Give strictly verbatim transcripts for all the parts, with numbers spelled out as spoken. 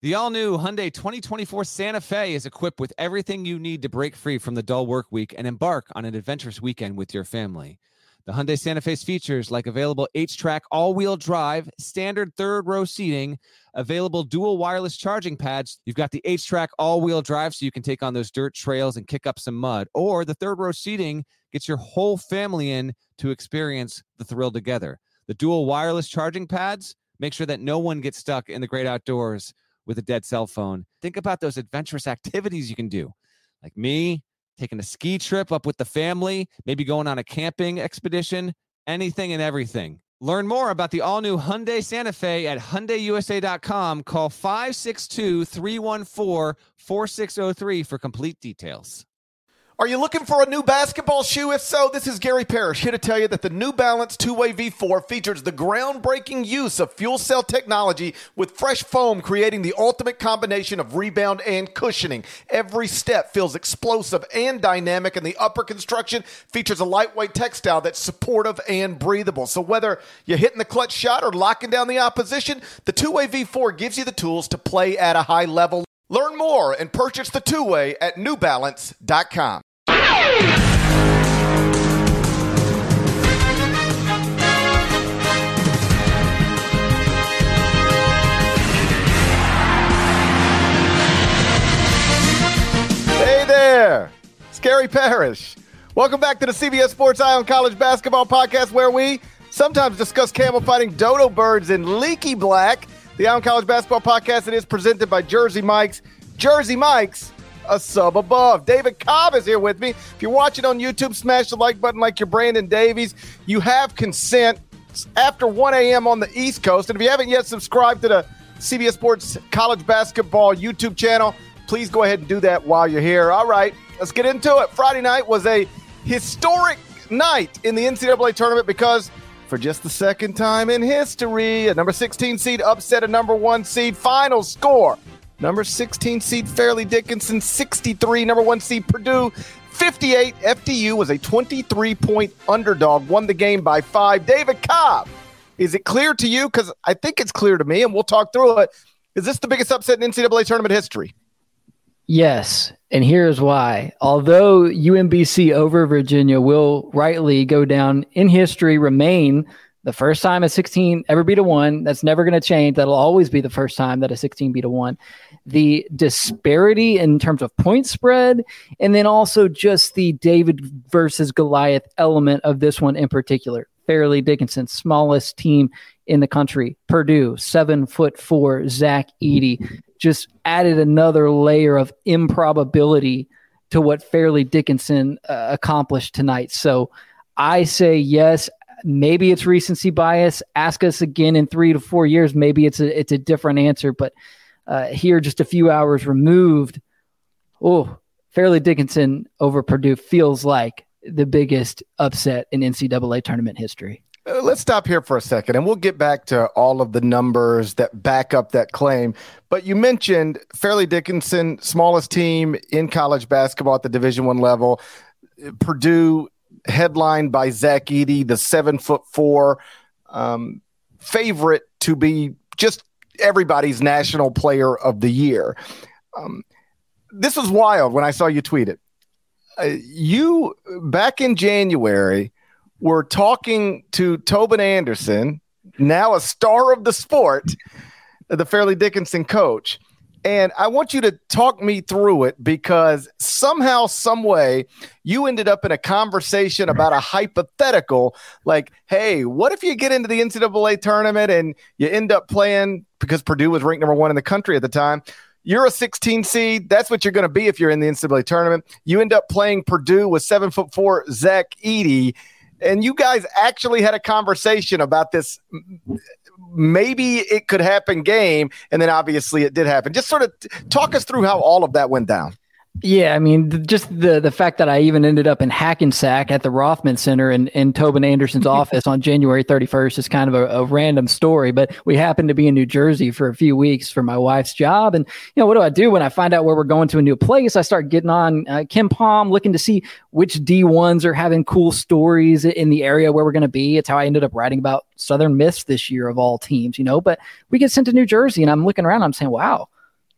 The all-new Hyundai twenty twenty-four Santa Fe is equipped with everything you need to break free from the dull work week and embark on an adventurous weekend with your family. The Hyundai Santa Fe's features like available H-Track all-wheel drive, standard third-row seating, available dual wireless charging pads. You've got the H-Track all-wheel drive so you can take on those dirt trails and kick up some mud. Or the third-row seating gets your whole family in to experience the thrill together. The dual wireless charging pads make sure that no one gets stuck in the great outdoors with a dead cell phone. Think about those adventurous activities you can do. Like me, taking a ski trip up with the family, maybe going on a camping expedition, anything and everything. Learn more about the all-new Hyundai Santa Fe at Hyundai U S A dot com. Call five six two, three one four, four six zero three for complete details. Are you looking for a new basketball shoe? If so, this is Gary Parrish here to tell you that the New Balance two-way V four features the groundbreaking use of fuel cell technology with fresh foam, creating the ultimate combination of rebound and cushioning. Every step feels explosive and dynamic, and the upper construction features a lightweight textile that's supportive and breathable. So whether you're hitting the clutch shot or locking down the opposition, the two-way V four gives you the tools to play at a high level. Learn more and purchase the two-way at New Balance dot com. Hey there, it's Gary Parrish. Welcome back to the C B S Sports Eye on College Basketball Podcast, where we sometimes discuss camel fighting dodo birds in leaky black. The Eye on College Basketball Podcast, it is presented by Jersey Mike's. Jersey Mike's, a sub above. David Cobb is here with me. If you're watching on YouTube, smash the like button like you're Brandon Davies. You have consent. It's after one a.m. on the East Coast. And if you haven't yet subscribed to the C B S Sports College Basketball YouTube channel, please go ahead and do that while you're here. All right, let's get into it. Friday night was a historic night in the N C double A tournament because for just the second time in history, a number sixteen seed upset a number one seed. Final score: number sixteen seed Fairleigh Dickinson sixty-three, number one seed Purdue fifty-eight. F D U was a twenty-three point underdog, won the game by five. David Cobb, is it clear to you? Because I think it's clear to me, and we'll talk through it. Is this the biggest upset in N C double A tournament history? Yes, and here's why. Although U M B C over Virginia will rightly go down in history, remain the first time a sixteen ever beat a one. That's never going to change. That'll always be the first time that a sixteen beat a one. The disparity in terms of point spread, and then also just the David versus Goliath element of this one in particular. Fairleigh Dickinson, smallest team in the country. Purdue, seven foot four, Zach Edey, just added another layer of improbability to what Fairleigh Dickinson uh, accomplished tonight. So I say yes. Maybe it's recency bias. Ask us again in three to four years. Maybe it's a it's a different answer. But uh, here, just a few hours removed, oh, Fairleigh Dickinson over Purdue feels like the biggest upset in N C double A tournament history. Uh, let's stop here for a second, and we'll get back to all of the numbers that back up that claim. But you mentioned Fairleigh Dickinson, smallest team in college basketball at the Division I level. Purdue, headlined by Zach Edey, the seven foot four um, favorite to be just everybody's national player of the year. Um, this was wild when I saw you tweet it. Uh, you, back in January, were talking to Tobin Anderson, now a star of the sport, the Fairleigh Dickinson coach. And I want you to talk me through it because somehow, some way, you ended up in a conversation about a hypothetical, like, hey, what if you get into the N C double A tournament and you end up playing, because Purdue was ranked number one in the country at the time, you're a sixteen seed. That's what you're going to be if you're in the N C double A tournament. You end up playing Purdue with seven foot four Zach Edey, and you guys actually had a conversation about this. Maybe it could happen game, and then obviously it did happen. Just sort of talk us through how all of that went down. Yeah, I mean, just the the fact that I even ended up in Hackensack at the Rothman Center in, in Tobin Anderson's office on January thirty-first is kind of a, a random story, but we happened to be in New Jersey for a few weeks for my wife's job. And, you know, what do I do when I find out where we're going to a new place? I start getting on uh, KenPom, looking to see which D ones are having cool stories in the area where we're going to be. It's how I ended up writing about Southern Miss this year of all teams, you know, but we get sent to New Jersey and I'm looking around, I'm saying, wow,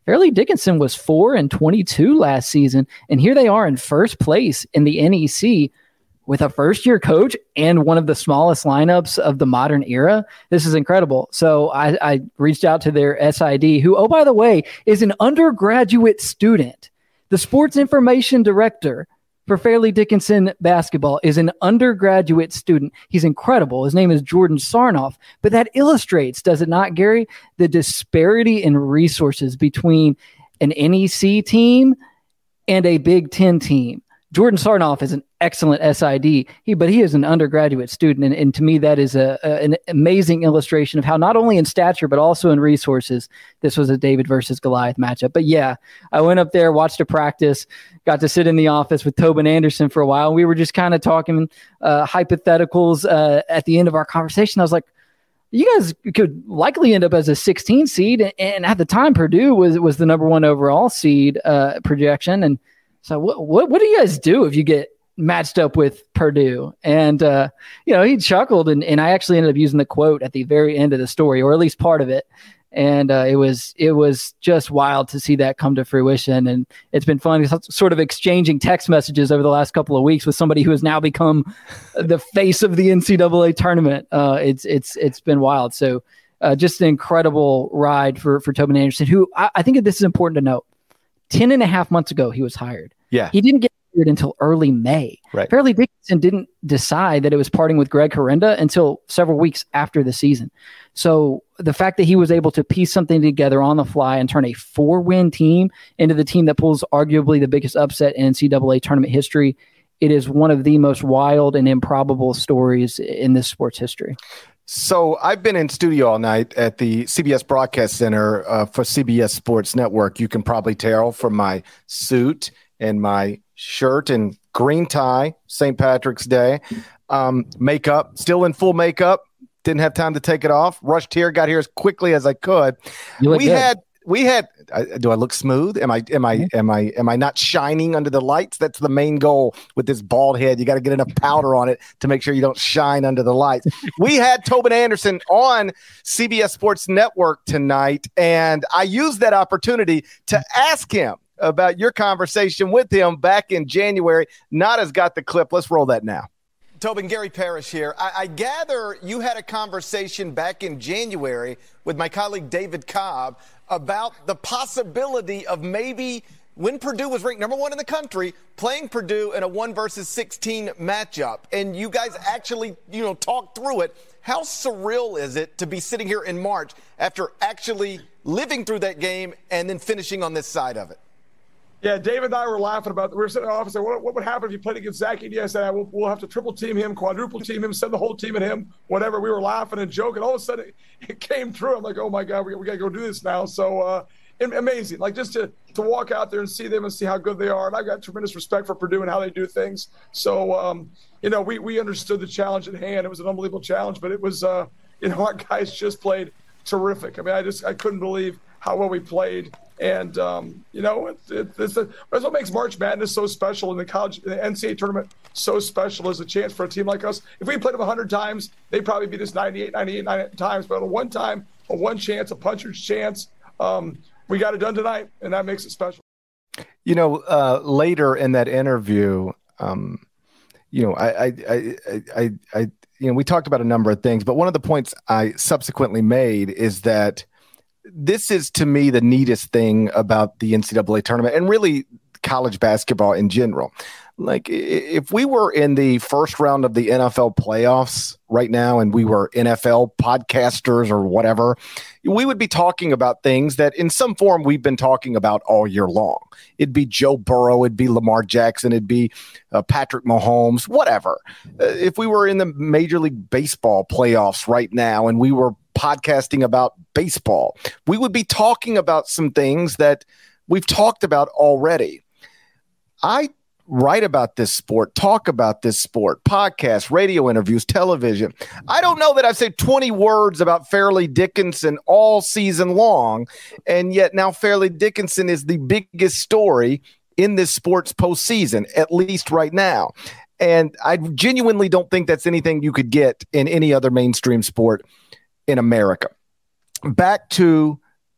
Fairleigh Dickinson was four and twenty-two last season, and here they are in first place in the N E C with a first-year coach and one of the smallest lineups of the modern era. This is incredible. So I, I reached out to their S I D, who, oh, by the way, is an undergraduate student. The sports information director for Fairleigh Dickinson basketball is an undergraduate student. He's incredible. His name is Jordan Sarnoff. But that illustrates, does it not, Gary, the disparity in resources between an N E C team and a Big Ten team. Jordan Sarnoff is an excellent S I D, he, but he is an undergraduate student. And, and to me, that is a, a, an amazing illustration of how not only in stature, but also in resources, this was a David versus Goliath matchup. But yeah, I went up there, watched a practice, got to sit in the office with Tobin Anderson for a while. We were just kind of talking uh, hypotheticals uh, at the end of our conversation. I was like, you guys could likely end up as a sixteen seed. And at the time, Purdue was, was the number one overall seed uh, projection. And so what, what, what do you guys do if you get matched up with Purdue? And, uh, you know, he chuckled, and, and I actually ended up using the quote at the very end of the story, or at least part of it. And uh, it was it was just wild to see that come to fruition. And it's been fun sort of exchanging text messages over the last couple of weeks with somebody who has now become the face of the N C double A tournament. Uh, it's it's it's been wild. So uh, just an incredible ride for, for Tobin Anderson, who I, I think this is important to note. Ten and a half months ago, he was hired. Yeah. He didn't get hired until early May. Right. Fairleigh Dickinson didn't decide that it was parting with Greg Herenda until several weeks after the season. So the fact that he was able to piece something together on the fly and turn a four-win team into the team that pulls arguably the biggest upset in N C double A tournament history, it is one of the most wild and improbable stories in this sports history. So I've been in studio all night at the C B S Broadcast Center uh, for C B S Sports Network. You can probably tell from my suit and my shirt and green tie, Saint Patrick's Day. Um, makeup, still in full makeup. Didn't have time to take it off. Rushed here, got here as quickly as I could. You look we good. had we had. I, do I look smooth? Am I am I am I am I not shining under the lights? That's the main goal with this bald head. You got to get enough powder on it to make sure you don't shine under the lights. We had Tobin Anderson on C B S Sports Network tonight, and I used that opportunity to ask him about your conversation with him back in January. Nada's got the clip. Let's roll that now. Tobin, Gary Parrish here. I, I gather you had a conversation back in January with my colleague David Cobb about the possibility of maybe, when Purdue was ranked number one in the country, playing Purdue in a one versus sixteen matchup. And you guys actually, you know, talked through it. How surreal is it to be sitting here in March after actually living through that game and then finishing on this side of it? Yeah, David and I were laughing about it. We were sitting in the office saying, what, what would happen if you played against Zach Edey? I said, we'll, we'll have to triple team him, quadruple team him, send the whole team at him, whatever. We were laughing and joking. All of a sudden, it, it came true. I'm like, oh, my God, we, we got to go do this now. So uh, amazing. Like, just to, to walk out there and see them and see how good they are. And I've got tremendous respect for Purdue and how they do things. So, um, you know, we, we understood the challenge at hand. It was an unbelievable challenge, but it was, uh, you know, our guys just played terrific. I mean, I just I couldn't believe how well we played. And, um, you know, it, it, it's a, that's what makes March Madness so special, and the college, the N C double A tournament so special, is a chance for a team like us. If we played them one hundred times, they'd probably beat us ninety-eight, ninety-eight, ninety-eight times. But a one time, a one chance, a puncher's chance, um, we got it done tonight, and that makes it special. You know, uh, later in that interview, um, you know, I, I, I, I, I, you know, we talked about a number of things, but one of the points I subsequently made is that this is, to me, the neatest thing about the N C double A tournament and really college basketball in general. Like, if we were in the first round of the N F L playoffs right now and we were N F L podcasters or whatever, we would be talking about things that in some form we've been talking about all year long. It'd be Joe Burrow, it'd be Lamar Jackson, it'd be uh, Patrick Mahomes, whatever. Uh, if we were in the Major League Baseball playoffs right now and we were podcasting about baseball, we would be talking about some things that we've talked about already. I write about this sport, talk about this sport, podcasts, radio interviews, television. I don't know that I've said twenty words about Fairleigh Dickinson all season long, and yet now Fairleigh Dickinson is the biggest story in this sport's postseason, at least right now. And I genuinely don't think that's anything you could get in any other mainstream sport in America. Back to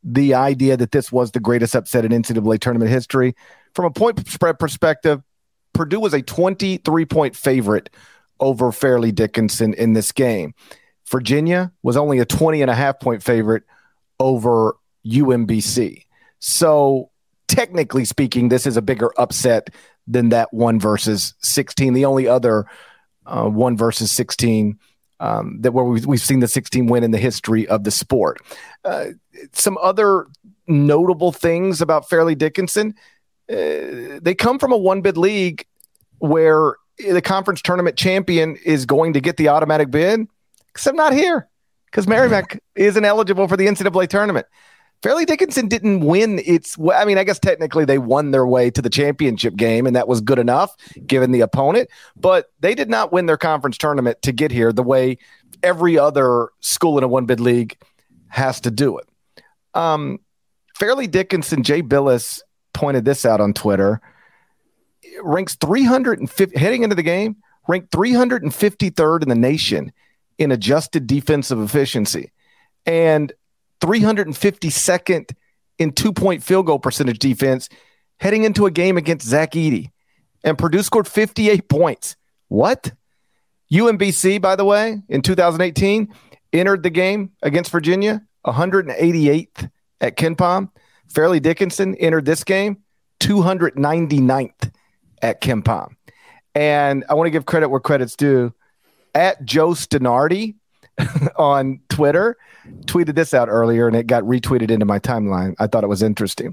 the idea that this was the greatest upset in N C double A tournament history. From a point spread perspective, Purdue was a twenty-three point favorite over Fairleigh Dickinson in this game. Virginia was only a twenty and a half point favorite over U M B C. So technically speaking, this is a bigger upset than that one versus sixteen. The only other uh, one versus sixteen um, that where we've, we've seen the sixteen win in the history of the sport. Uh, some other notable things about Fairleigh Dickinson. Uh, they come from a one-bid league where the conference tournament champion is going to get the automatic bid, except not here because Merrimack isn't eligible for the N C double A tournament. Fairleigh Dickinson didn't win its – I mean, I guess technically they won their way to the championship game, and that was good enough given the opponent. But they did not win their conference tournament to get here the way every other school in a one-bid league has to do it. Um, Fairleigh Dickinson, Jay Billis pointed this out on Twitter, ranks three hundred fifty – heading into the game, ranked three hundred fifty-third in the nation in adjusted defensive efficiency. And – three hundred fifty-second in two-point field goal percentage defense heading into a game against Zach Edey. And Purdue scored fifty-eight points. What? U M B C, by the way, in two thousand eighteen, entered the game against Virginia, one hundred eighty-eighth at KenPom. Fairleigh Dickinson entered this game, two hundred ninety-ninth at KenPom. And I want to give credit where credit's due. At Joe Stenardi on Twitter, tweeted this out earlier, and it got retweeted into my timeline. I thought it was interesting.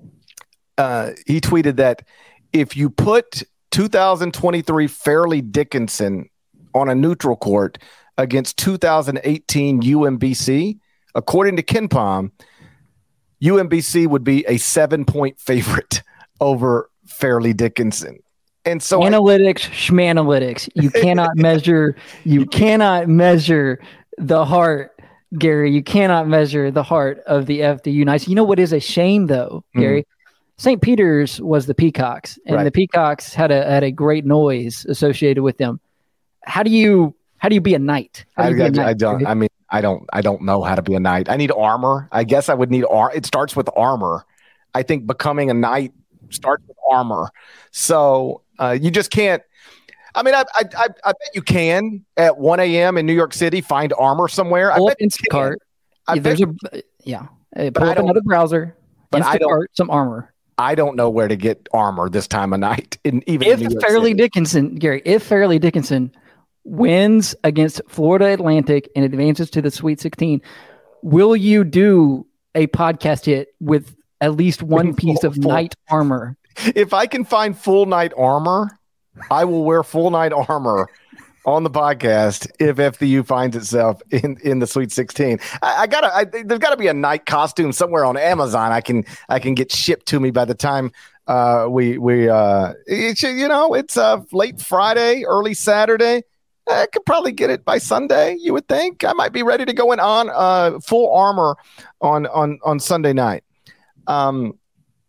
Uh, he tweeted that if you put two thousand twenty-three Fairleigh Dickinson on a neutral court against two thousand eighteen U M B C, according to KenPom, U M B C would be a seven-point favorite over Fairleigh Dickinson. And so analytics, schmanalytics. You cannot measure. You cannot measure the heart, Gary. You cannot measure the heart of the F D U Knights. You know what is a shame, though, Gary? Mm-hmm. Saint Peter's was the Peacocks, and right. the Peacocks had a had a great noise associated with them. How do you how do you be a knight? I, you be I, a knight I don't. I mean, I don't. I don't know how to be a knight. I need armor. I guess I would need armor. It starts with armor. I think becoming a knight starts with armor. So. Uh, you just can't. I mean, I, I I I bet you can at one a.m. in New York City find armor somewhere. Pull I up Instacart. I There's bet, a yeah. Hey, pull up another browser. But Instacart, I don't some armor. I don't know where to get armor this time of night. In even if in New York Fairleigh City. Dickinson, Gary, if Fairleigh Dickinson wins against Florida Atlantic and advances to the Sweet sixteen, will you do a podcast hit with at least one piece of full, knight armor? If I can find full knight armor, I will wear full knight armor on the podcast if F D U finds itself in, in the Sweet sixteen. I, I gotta, I, there's got to be a knight costume somewhere on Amazon. I can, I can get shipped to me by the time uh, we, we, uh, it, you know, it's uh, late Friday, early Saturday. I could probably get it by Sunday. You would think I might be ready to go in on uh, full armor on on on Sunday night. Um.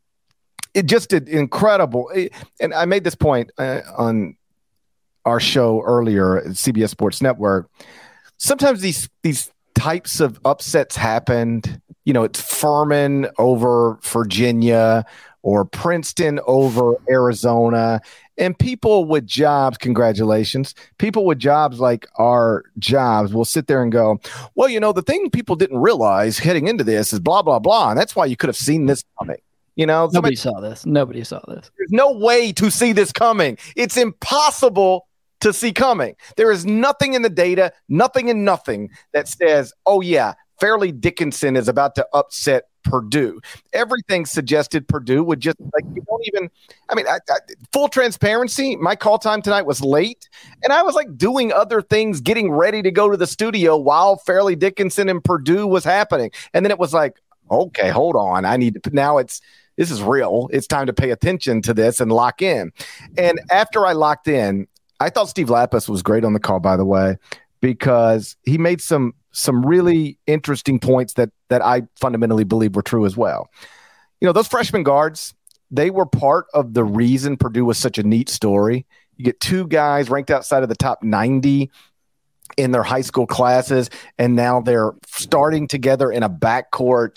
It just did incredible. It, and I made this point uh, on our show earlier at C B S Sports Network. Sometimes these these types of upsets happened. You know, it's Furman over Virginia or Princeton over Arizona. And people with jobs, congratulations, people with jobs like our jobs will sit there and go, well, you know, the thing people didn't realize heading into this is blah, blah, blah. And that's why you could have seen this coming. You know, nobody somebody, saw this. Nobody saw this. There's no way to see this coming. It's impossible to see coming. There is nothing in the data, nothing in nothing that says, oh, yeah, Fairleigh Dickinson is about to upset Purdue. Everything suggested Purdue would just like, you don't even, I mean, I, I, full transparency, my call time tonight was late, and I was like doing other things, getting ready to go to the studio while Fairleigh Dickinson and Purdue was happening. And then it was like, okay, hold on. I need to, now it's, this is real. It's time to pay attention to this and lock in. And after I locked in, I thought Steve Lapis was great on the call, by the way, because he made some some really interesting points that that I fundamentally believe were true as well. You know, those freshman guards, they were part of the reason Purdue was such a neat story. You get two guys ranked outside of the top ninety in their high school classes, and now they're starting together in a backcourt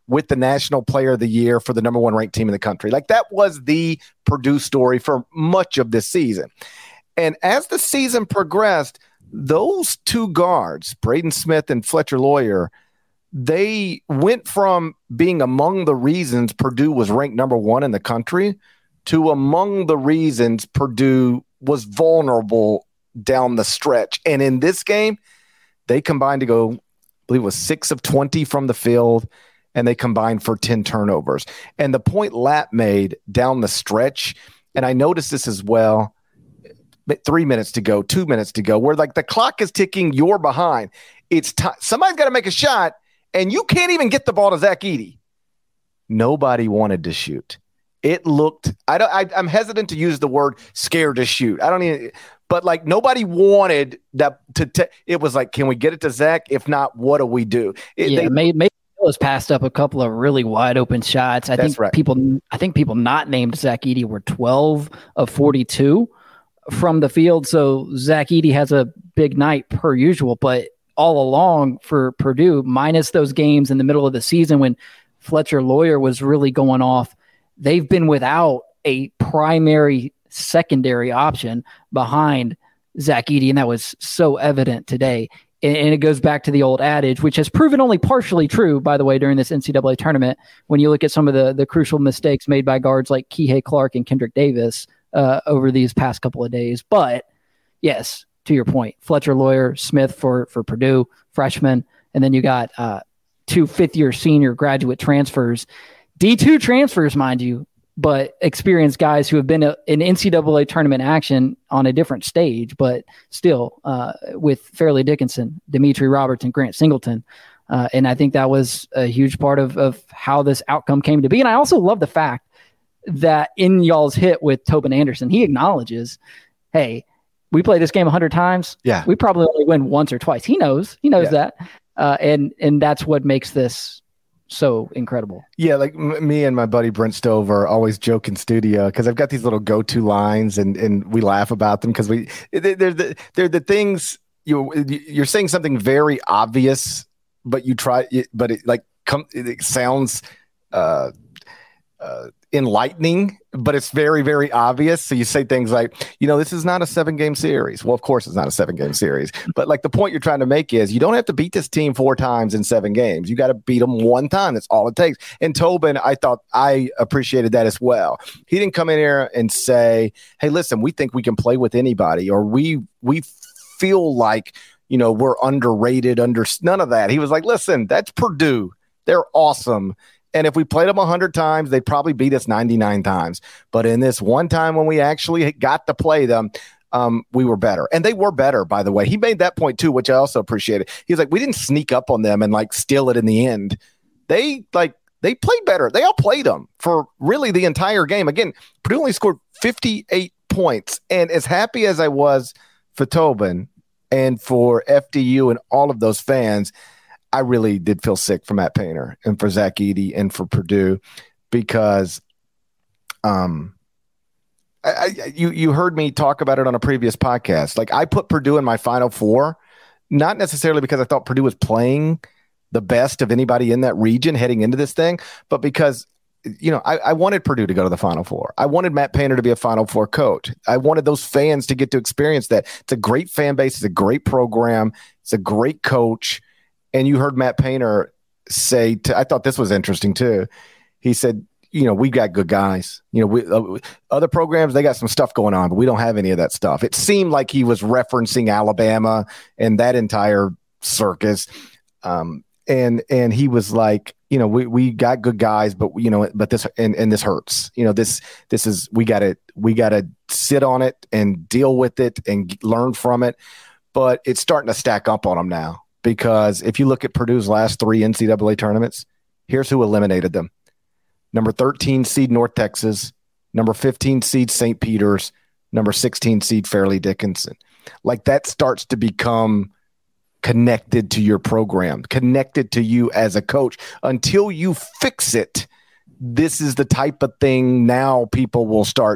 with the National Player of the Year for the number one ranked team in the country. Like that was the Purdue story for much of this season. And as the season progressed, those two guards, Braden Smith and Fletcher Loyer, they went from being among the reasons Purdue was ranked number one in the country to among the reasons Purdue was vulnerable down the stretch. And in this game, they combined to go, I believe it was six of twenty from the field, and they combined for ten turnovers. And the point Lapp made down the stretch, and I noticed this as well, three minutes to go, two minutes to go, where like the clock is ticking, you're behind. It's time. Somebody's got to make a shot, and you can't even get the ball to Zach Edey. Nobody wanted to shoot. It looked, I don't, I, I'm hesitant to use the word scared to shoot. I don't even, but like nobody wanted that to, t- it was like, can we get it to Zach? If not, what do we do? It, yeah, they, maybe, maybe was passed up a couple of really wide open shots. I think right. people, I think people not named Zach Edey were twelve of forty-two from the field. So Zach Edey has a big night per usual, but all along for Purdue, minus those games in the middle of the season when Fletcher Loyer was really going off, they've been without a primary secondary option behind Zach Edey, and that was so evident today. And, and it goes back to the old adage, which has proven only partially true, by the way, during this N C double A tournament, when you look at some of the, the crucial mistakes made by guards like Kihei Clark and Kendrick Davis uh, over these past couple of days. But, yes, to your point, Fletcher Loyer, Smith for, for Purdue, freshman, and then you got uh, two fifth-year senior graduate transfers, D two transfers, mind you, but experienced guys who have been a, in N C double A tournament action on a different stage, but still uh, with Fairleigh Dickinson, Dimitri Roberts, and Grant Singleton. Uh, and I think that was a huge part of, of how this outcome came to be. And I also love the fact that in y'all's hit with Tobin Anderson, he acknowledges, hey, we play this game a hundred times. Yeah. We probably only win once or twice. He knows, he knows yeah. that. Uh, and, and that's what makes this so incredible. Yeah, like m- me and my buddy Brent Stover always joke in studio because I've got these little go-to lines and and we laugh about them because we they're the they're the things you you're saying something very obvious, but you try but it like come it sounds uh, uh, enlightening, but it's very very obvious. So you say things like, you know, this is not a seven game series. Well, of course it's not a seven game series, but like the point you're trying to make is you don't have to beat this team four times in seven games. You got to beat them one time. That's all it takes. And Tobin, I thought I appreciated that as well. He didn't come in here and say, hey, listen, we think we can play with anybody, or we we feel like, you know, we're underrated. Under none of that. He was like, listen, that's Purdue. They're awesome. And if we played them one hundred times, they'd probably beat us ninety-nine times. But in this one time when we actually got to play them, um, we were better. And they were better, by the way. He made that point too, which I also appreciated. He was like, we didn't sneak up on them and like steal it in the end. They like they played better. They all played them for really the entire game. Again, Purdue only scored fifty-eight points. And as happy as I was for Tobin and for F D U and all of those fans, I really did feel sick for Matt Painter and for Zach Edey and for Purdue because um, I, I, you, you heard me talk about it on a previous podcast. Like I put Purdue in my Final Four, not necessarily because I thought Purdue was playing the best of anybody in that region heading into this thing, but because, you know, I, I wanted Purdue to go to the Final Four. I wanted Matt Painter to be a Final Four coach. I wanted those fans to get to experience that. It's a great fan base. It's a great program. It's a great coach. And you heard Matt Painter say, to, I thought this was interesting too. He said, you know, we got good guys. You know, we, uh, other programs, they got some stuff going on, but we don't have any of that stuff. It seemed like he was referencing Alabama and that entire circus. Um, and and he was like, you know, we, we got good guys, but you know, but this and, and this hurts. You know, this this is we got to we got to sit on it and deal with it and learn from it. But it's starting to stack up on them now. Because if you look at Purdue's last three N C double A tournaments, here's who eliminated them. Number thirteen seed North Texas, number fifteen seed Saint Peter's, number sixteen seed Fairleigh Dickinson. Like that starts to become connected to your program, connected to you as a coach. Until you fix it, this is the type of thing now people will start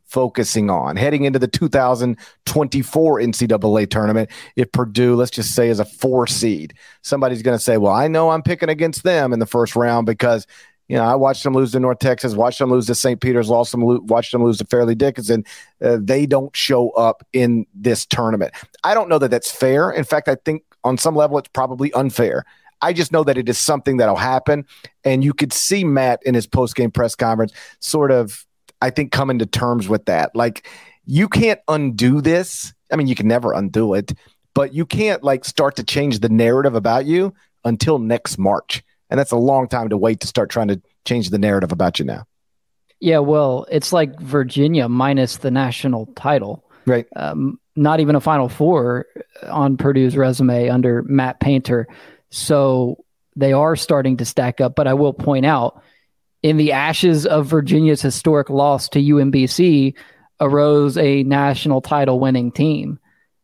focusing on heading into the two thousand twenty-four N C double A tournament? If Purdue, let's just say, is a four seed, somebody's going to say, well, I know I'm picking against them in the first round because, you know, I watched them lose to North Texas, watched them lose to Saint Peter's, lost them, watched them lose to Fairleigh Dickinson. Uh, they don't show up in this tournament. I don't know that that's fair. In fact, I think on some level it's probably unfair. I just know that it is something that'll happen. And you could see Matt in his post-game press conference sort of, I think, coming to terms with that. Like, you can't undo this. I mean, you can never undo it, but you can't like start to change the narrative about you until next March. And that's a long time to wait to start trying to change the narrative about you now. Yeah, well, it's like Virginia minus the national title. Right. Um, not even a Final Four on Purdue's resume under Matt Painter. So they are starting to stack up. But I will point out, in the ashes of Virginia's historic loss to U M B C arose a national title winning team.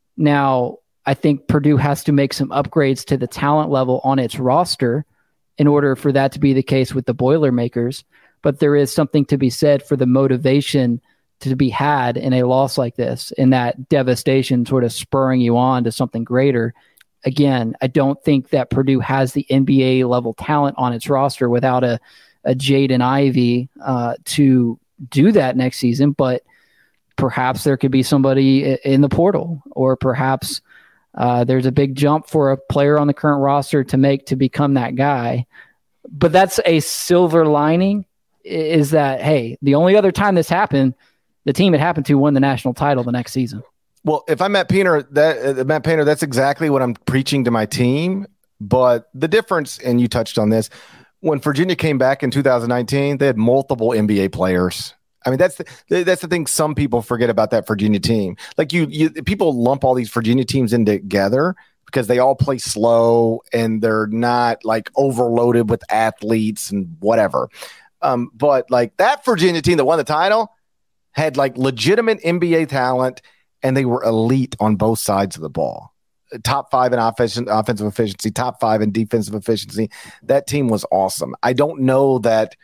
Now, I think Purdue has to make some upgrades to the talent level on its roster in order for that to be the case with the Boilermakers. But there is something to be said for the motivation to be had in a loss like this, in that devastation sort of spurring you on to something greater. Again, I don't think that Purdue has the N B A level talent on its roster without a, a Jaden Ivey uh, to do that next season, but perhaps there could be somebody in the portal, or perhaps Uh, there's a big jump for a player on the current roster to make to become that guy. But that's a silver lining, is that, hey, the only other time this happened, the team it happened to won the national title the next season. Well, if I'm Matt Painter, that uh, Matt Painter, that's exactly what I'm preaching to my team. But the difference, and you touched on this, when Virginia came back in two thousand nineteen, they had multiple N B A players. I mean, that's the, that's the thing some people forget about that Virginia team. Like you, you, people lump all these Virginia teams in together because they all play slow and they're not like overloaded with athletes and whatever. Um, but like that Virginia team that won the title had like legitimate N B A talent, and they were elite on both sides of the ball. Top five in offensive offensive efficiency, top five in defensive efficiency. That team was awesome. I don't know that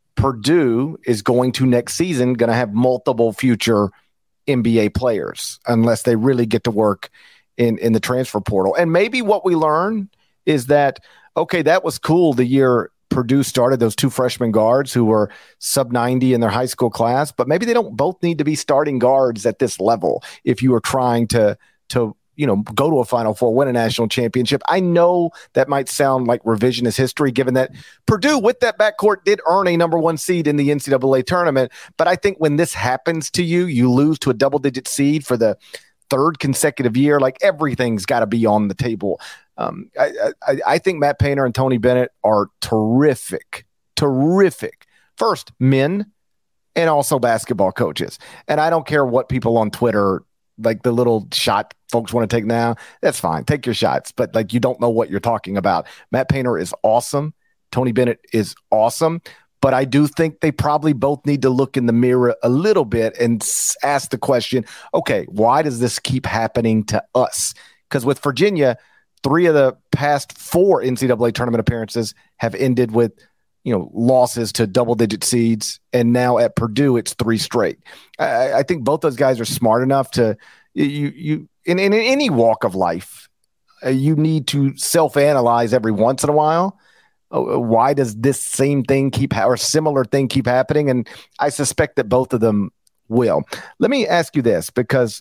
Purdue is going to next season going to have multiple future N B A players unless they really get to work in, in the transfer portal. And maybe what we learn is that, okay, that was cool the year Purdue started, those two freshman guards who were sub ninety in their high school class, but maybe they don't both need to be starting guards at this level if you are trying to, to, you know, go to a Final Four, win a national championship. I know that might sound like revisionist history, given that Purdue with that backcourt did earn a number one seed in the N C double A tournament. But I think when this happens to you, you lose to a double digit seed for the third consecutive year, like everything's got to be on the table. Um, I, I, I think Matt Painter and Tony Bennett are terrific, terrific first men and also basketball coaches. And I don't care what people on Twitter, like the little shot folks want to take now, that's fine. Take your shots, but like you don't know what you're talking about. Matt Painter is awesome. Tony Bennett is awesome. But I do think they probably both need to look in the mirror a little bit and ask the question, okay, why does this keep happening to us? Because with Virginia, three of the past four N C double A tournament appearances have ended with, you know, losses to double-digit seeds, and now at Purdue, it's three straight. I, I think both those guys are smart enough to you you in, in any walk of life, uh, you need to self-analyze every once in a while. Uh, why does this same thing keep ha- or similar thing keep happening? And I suspect that both of them will. Let me ask you this, because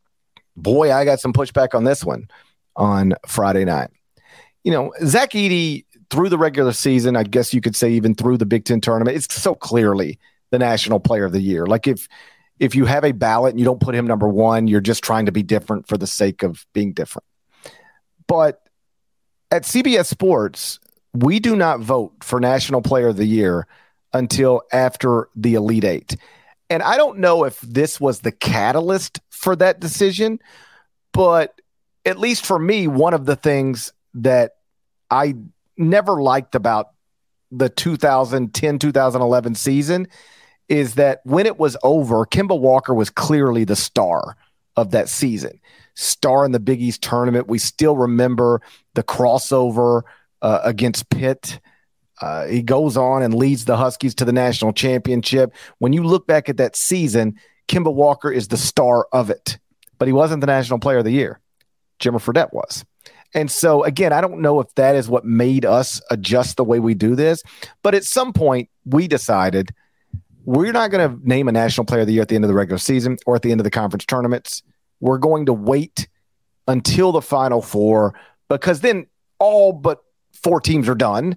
boy, I got some pushback on this one on Friday night. You know, Zach Edey, through the regular season, I guess you could say even through the Big Ten tournament, it's so clearly the National Player of the Year. Like if if you have a ballot and you don't put him number one, you're just trying to be different for the sake of being different. But at C B S Sports, we do not vote for National Player of the Year until after the Elite Eight. And I don't know if this was the catalyst for that decision, but at least for me, one of the things that I never liked about the two thousand ten two thousand eleven season is that when it was over, Kemba Walker was clearly the star of that season. Star in the Big East tournament. We still remember the crossover uh, against Pitt. Uh, he goes on and leads the Huskies to the national championship. When you look back at that season, Kemba Walker is the star of it, but he wasn't the National Player of the Year. Jimmer Fredette was. And so, again, I don't know if that is what made us adjust the way we do this, but at some point we decided we're not going to name a National Player of the Year at the end of the regular season or at the end of the conference tournaments. We're going to wait until the Final Four, because then all but four teams are done,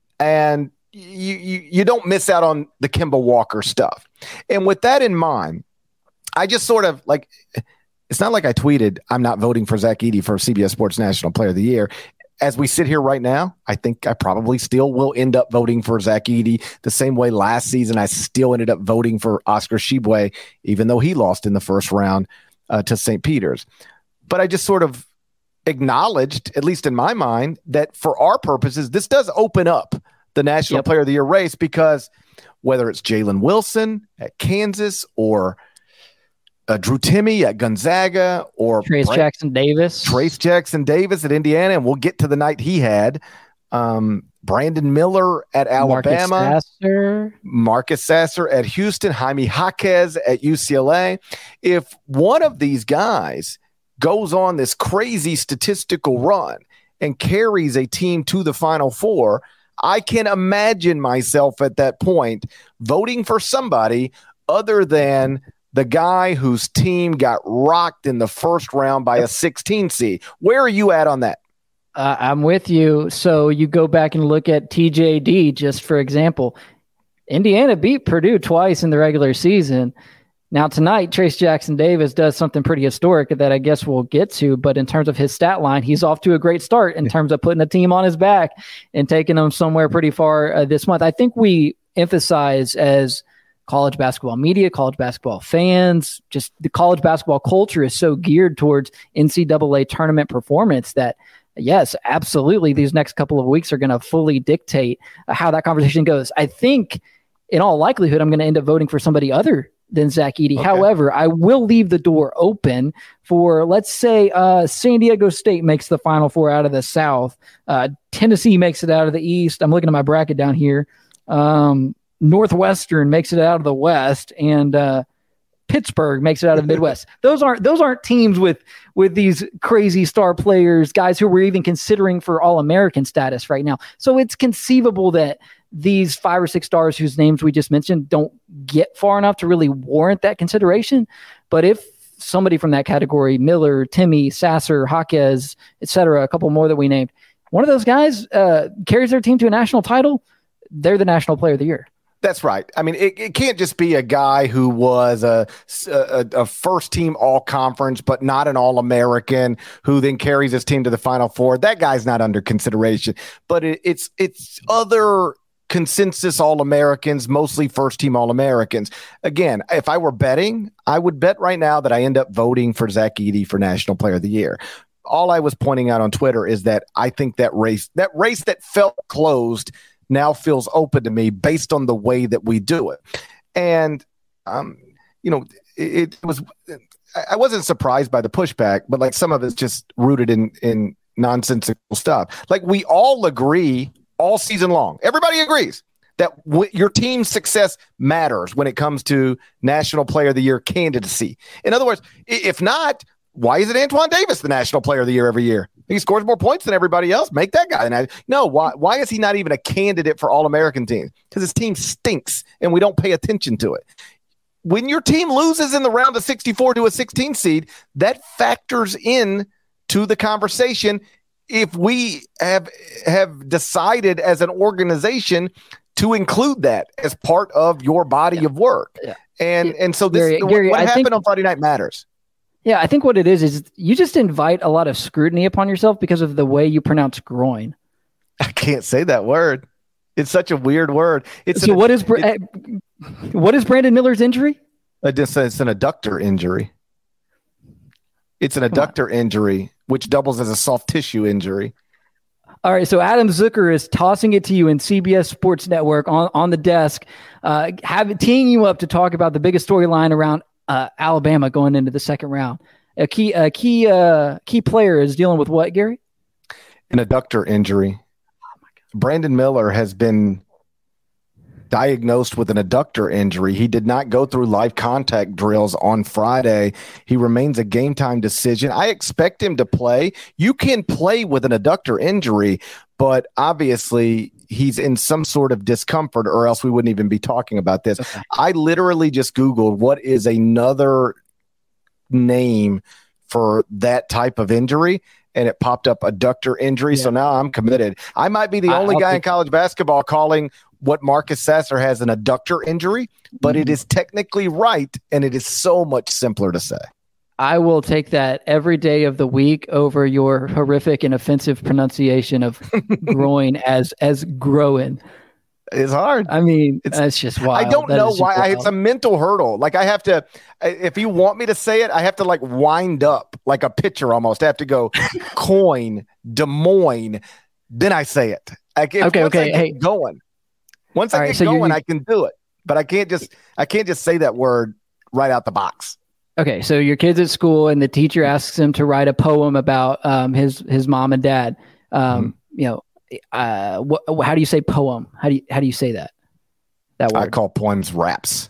and you, you you don't miss out on the Kemba Walker stuff. And with that in mind, I just sort of like, it's not like I tweeted, I'm not voting for Zach Edey for C B S Sports National Player of the Year. As we sit here right now, I think I probably still will end up voting for Zach Edey the same way last season I still ended up voting for Oscar Tshiebwe, even though he lost in the first round uh, to Saint Peter's. But I just sort of acknowledged, at least in my mind, that for our purposes, this does open up the National yep. Player of the Year race, because whether it's Jalen Wilson at Kansas or uh, Drew Timme at Gonzaga or Trace Brand- Jackson Davis, Trace Jackson Davis at Indiana, and we'll get to the night he had, um, Brandon Miller at Alabama, Marcus Sasser. Marcus Sasser at Houston, Jaime Jaquez at U C L A. If one of these guys goes on this crazy statistical run and carries a team to the Final Four, I can imagine myself at that point voting for somebody other than the guy whose team got rocked in the first round by a sixteen seed. Where are you at on that? Uh, I'm with you. So you go back and look at T J D, just for example. Indiana beat Purdue twice in the regular season. Now tonight, Trace Jackson Davis does something pretty historic that I guess we'll get to, but in terms of his stat line, he's off to a great start in terms of putting a team on his back and taking them somewhere pretty far uh, this month. I think we emphasize as college basketball media, college basketball fans, just the college basketball culture is so geared towards N C double A tournament performance that yes, absolutely, these next couple of weeks are going to fully dictate uh, how that conversation goes. I think in all likelihood, I'm going to end up voting for somebody other than Zach Edey. Okay. However, I will leave the door open for, let's say, uh, San Diego State makes the Final Four out of the South. Uh, Tennessee makes it out of the East. I'm looking at my bracket down here. Um, Northwestern makes it out of the West, and uh, Pittsburgh makes it out of the Midwest. Those aren't those aren't teams with with these crazy star players, guys who we're even considering for All-American status right now. So it's conceivable that these five or six stars whose names we just mentioned don't get far enough to really warrant that consideration. But if somebody from that category, Miller, Timme, Sasser, Jaquez, et cetera, a couple more that we named, one of those guys uh, carries their team to a national title, they're the National Player of the Year. That's right. I mean, it, it can't just be a guy who was a, a, a first-team all-conference but not an all-American who then carries his team to the Final Four. That guy's not under consideration. But it, it's it's other consensus All-Americans, mostly first-team All-Americans. Again, if I were betting, I would bet right now that I end up voting for Zach Edey for National Player of the Year. All I was pointing out on Twitter is that I think that race, that race that felt closed now feels open to me based on the way that we do it. And, um, you know, it, it was, I wasn't surprised by the pushback, but like some of it's just rooted in, in nonsensical stuff. Like we all agree all season long. Everybody agrees that w- your team's success matters when it comes to National Player of the Year candidacy. In other words, if not, why is it Antoine Davis the National Player of the Year every year? He scores more points than everybody else. Make that guy. No, why Why is he not even a candidate for All-American teams? Because his team stinks and we don't pay attention to it. When your team loses in the round of sixty-four to a sixteen seed, that factors in to the conversation if we have have decided as an organization to include that as part of your body yeah. of work. Yeah. And yeah. and so this Gary, Gary, what I happened think, on Friday night matters. Yeah, I think what it is is you just invite a lot of scrutiny upon yourself because of the way you pronounce groin. I can't say that word. It's such a weird word. It's so an, what is it, what is Brandon Miller's injury? It's an adductor injury. It's an adductor injury, which doubles as a soft tissue injury. All right, so Adam Zucker is tossing it to you in C B S Sports Network on, on the desk, uh, have, teeing you up to talk about the biggest storyline around uh, Alabama going into the second round. A key a key uh, key player is dealing with what, Gary? An adductor injury. Oh my God. Brandon Miller has been diagnosed with an adductor injury. He did not go through live contact drills on Friday. He remains a game time decision. I expect him to play. You can play with an adductor injury, but obviously he's in some sort of discomfort, or else we wouldn't even be talking about this. Okay. I literally just Googled what is another name for that type of injury, and it popped up adductor injury. Yeah. So now I'm committed. I might be the only I'll guy in college basketball calling what Marcus Sasser has an adductor injury, but mm-hmm. it is technically right, and it is so much simpler to say. I will take that every day of the week over your horrific and offensive pronunciation of groin as as growing. It's hard. I mean, it's that's just wild. I don't that know why. I, wild. it's a mental hurdle. Like I have to, if you want me to say it, I have to like wind up like a pitcher almost. I have to go coin, Des Moines, then I say it. I can, okay, once okay. I get hey. going. Once I All get right, so going, you, I can do it. But I can't just, I can't just say that word right out the box. Okay, so your kid's at school and the teacher asks him to write a poem about um, his his mom and dad. Um, mm-hmm. You know, uh, what, how do you say poem? How do you how do you say that? That word. I call poems raps.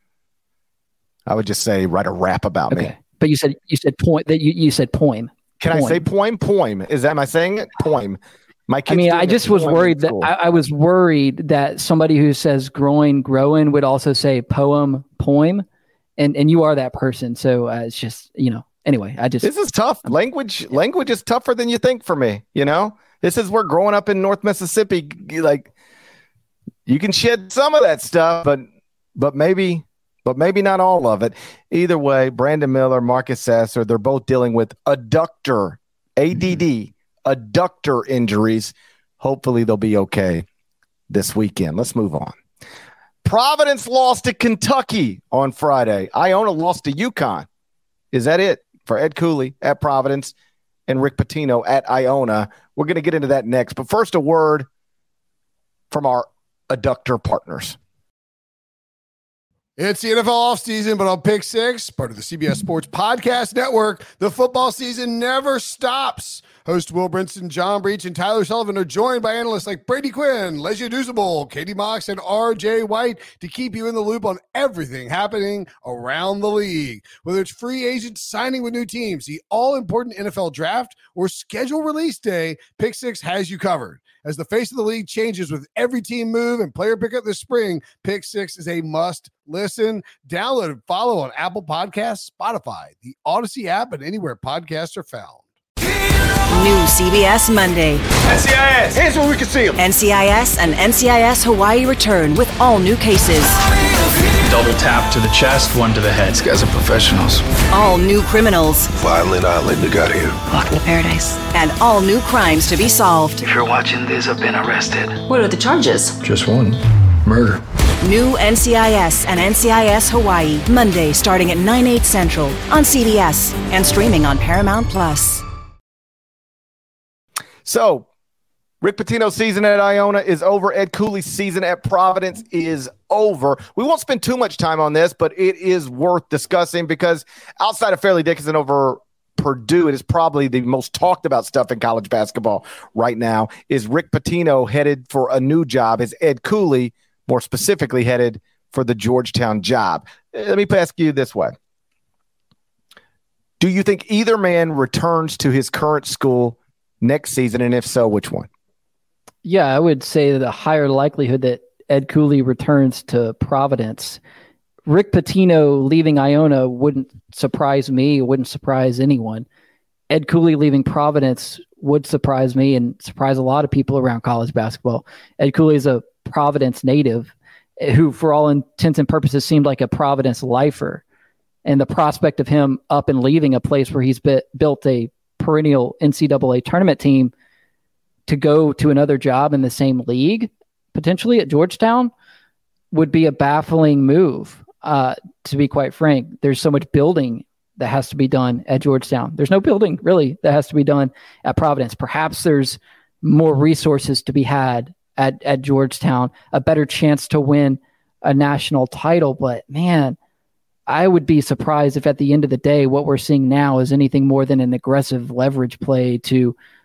I would just say write a rap about okay. me. But you said you said point that you, you said poem. Can poem. I say poem? Poem. Is that am I saying it? Poem. My kids I mean, I just was worried that I, I was worried that somebody who says groin, growing would also say poem, poem. And and you are that person, so uh, it's just, you know. Anyway, I just this is tough. Language yeah. language is tougher than you think for me. You know, this is where growing up in North Mississippi, like you can shed some of that stuff, but but maybe but maybe not all of it. Either way, Brandon Miller, Marcus Sasser, they're both dealing with adductor, A D D, mm-hmm. adductor injuries. Hopefully, they'll be okay this weekend. Let's move on. Providence lost to Kentucky on Friday. Iona lost to UConn. Is that it for Ed Cooley at Providence and Rick Pitino at Iona? We're going to get into that next. But first, a word from our adductor partners. It's the N F L offseason, but on Pick Six, part of the C B S Sports Podcast Network, the football season never stops. Host Will Brinson, John Breach, and Tyler Sullivan are joined by analysts like Brady Quinn, Lesia Douzable, Katie Mox, and R J White to keep you in the loop on everything happening around the league. Whether it's free agents signing with new teams, the all-important N F L draft, or schedule release day, Pick Six has you covered. As the face of the league changes with every team move and player pickup this spring, Pick Six is a must listen. Download and follow on Apple Podcasts, Spotify, the Odyssey app, and anywhere podcasts are found. New C B S Monday. N C I S, here's where we can see them. N C I S and N C I S Hawaii return with all new cases. Double tap to the chest, one to the head. These guys are professionals. All new criminals. Violent island they got here. Welcome to paradise. And all new crimes to be solved. If you're watching this, I've been arrested. What are the charges? Just one. Murder. New N C I S and N C I S Hawaii. Monday starting at nine, eight Central on C B S and streaming on Paramount Plus. So, Rick Pitino's season at Iona is over. Ed Cooley's season at Providence is over. We won't spend too much time on this, but it is worth discussing because outside of Fairleigh Dickinson over Purdue, it is probably the most talked about stuff in college basketball right now. Is Rick Pitino headed for a new job? Is Ed Cooley, more specifically, headed for the Georgetown job? Let me ask you this way. Do you think either man returns to his current school next season, and if so, which one? Yeah, I would say the higher likelihood that Ed Cooley returns to Providence. Rick Pitino leaving Iona wouldn't surprise me, wouldn't surprise anyone. Ed Cooley leaving Providence would surprise me and surprise a lot of people around college basketball. Ed Cooley is a Providence native who, for all intents and purposes, seemed like a Providence lifer. And the prospect of him up and leaving a place where he's bit, built a perennial N C double A tournament team to go to another job in the same league, potentially at Georgetown, would be a baffling move. Uh, to be quite frank, there's so much building that has to be done at Georgetown. There's no building really that has to be done at Providence. Perhaps there's more resources to be had at, at Georgetown, a better chance to win a national title. But man, I would be surprised if at the end of the day, what we're seeing now is anything more than an aggressive leverage play to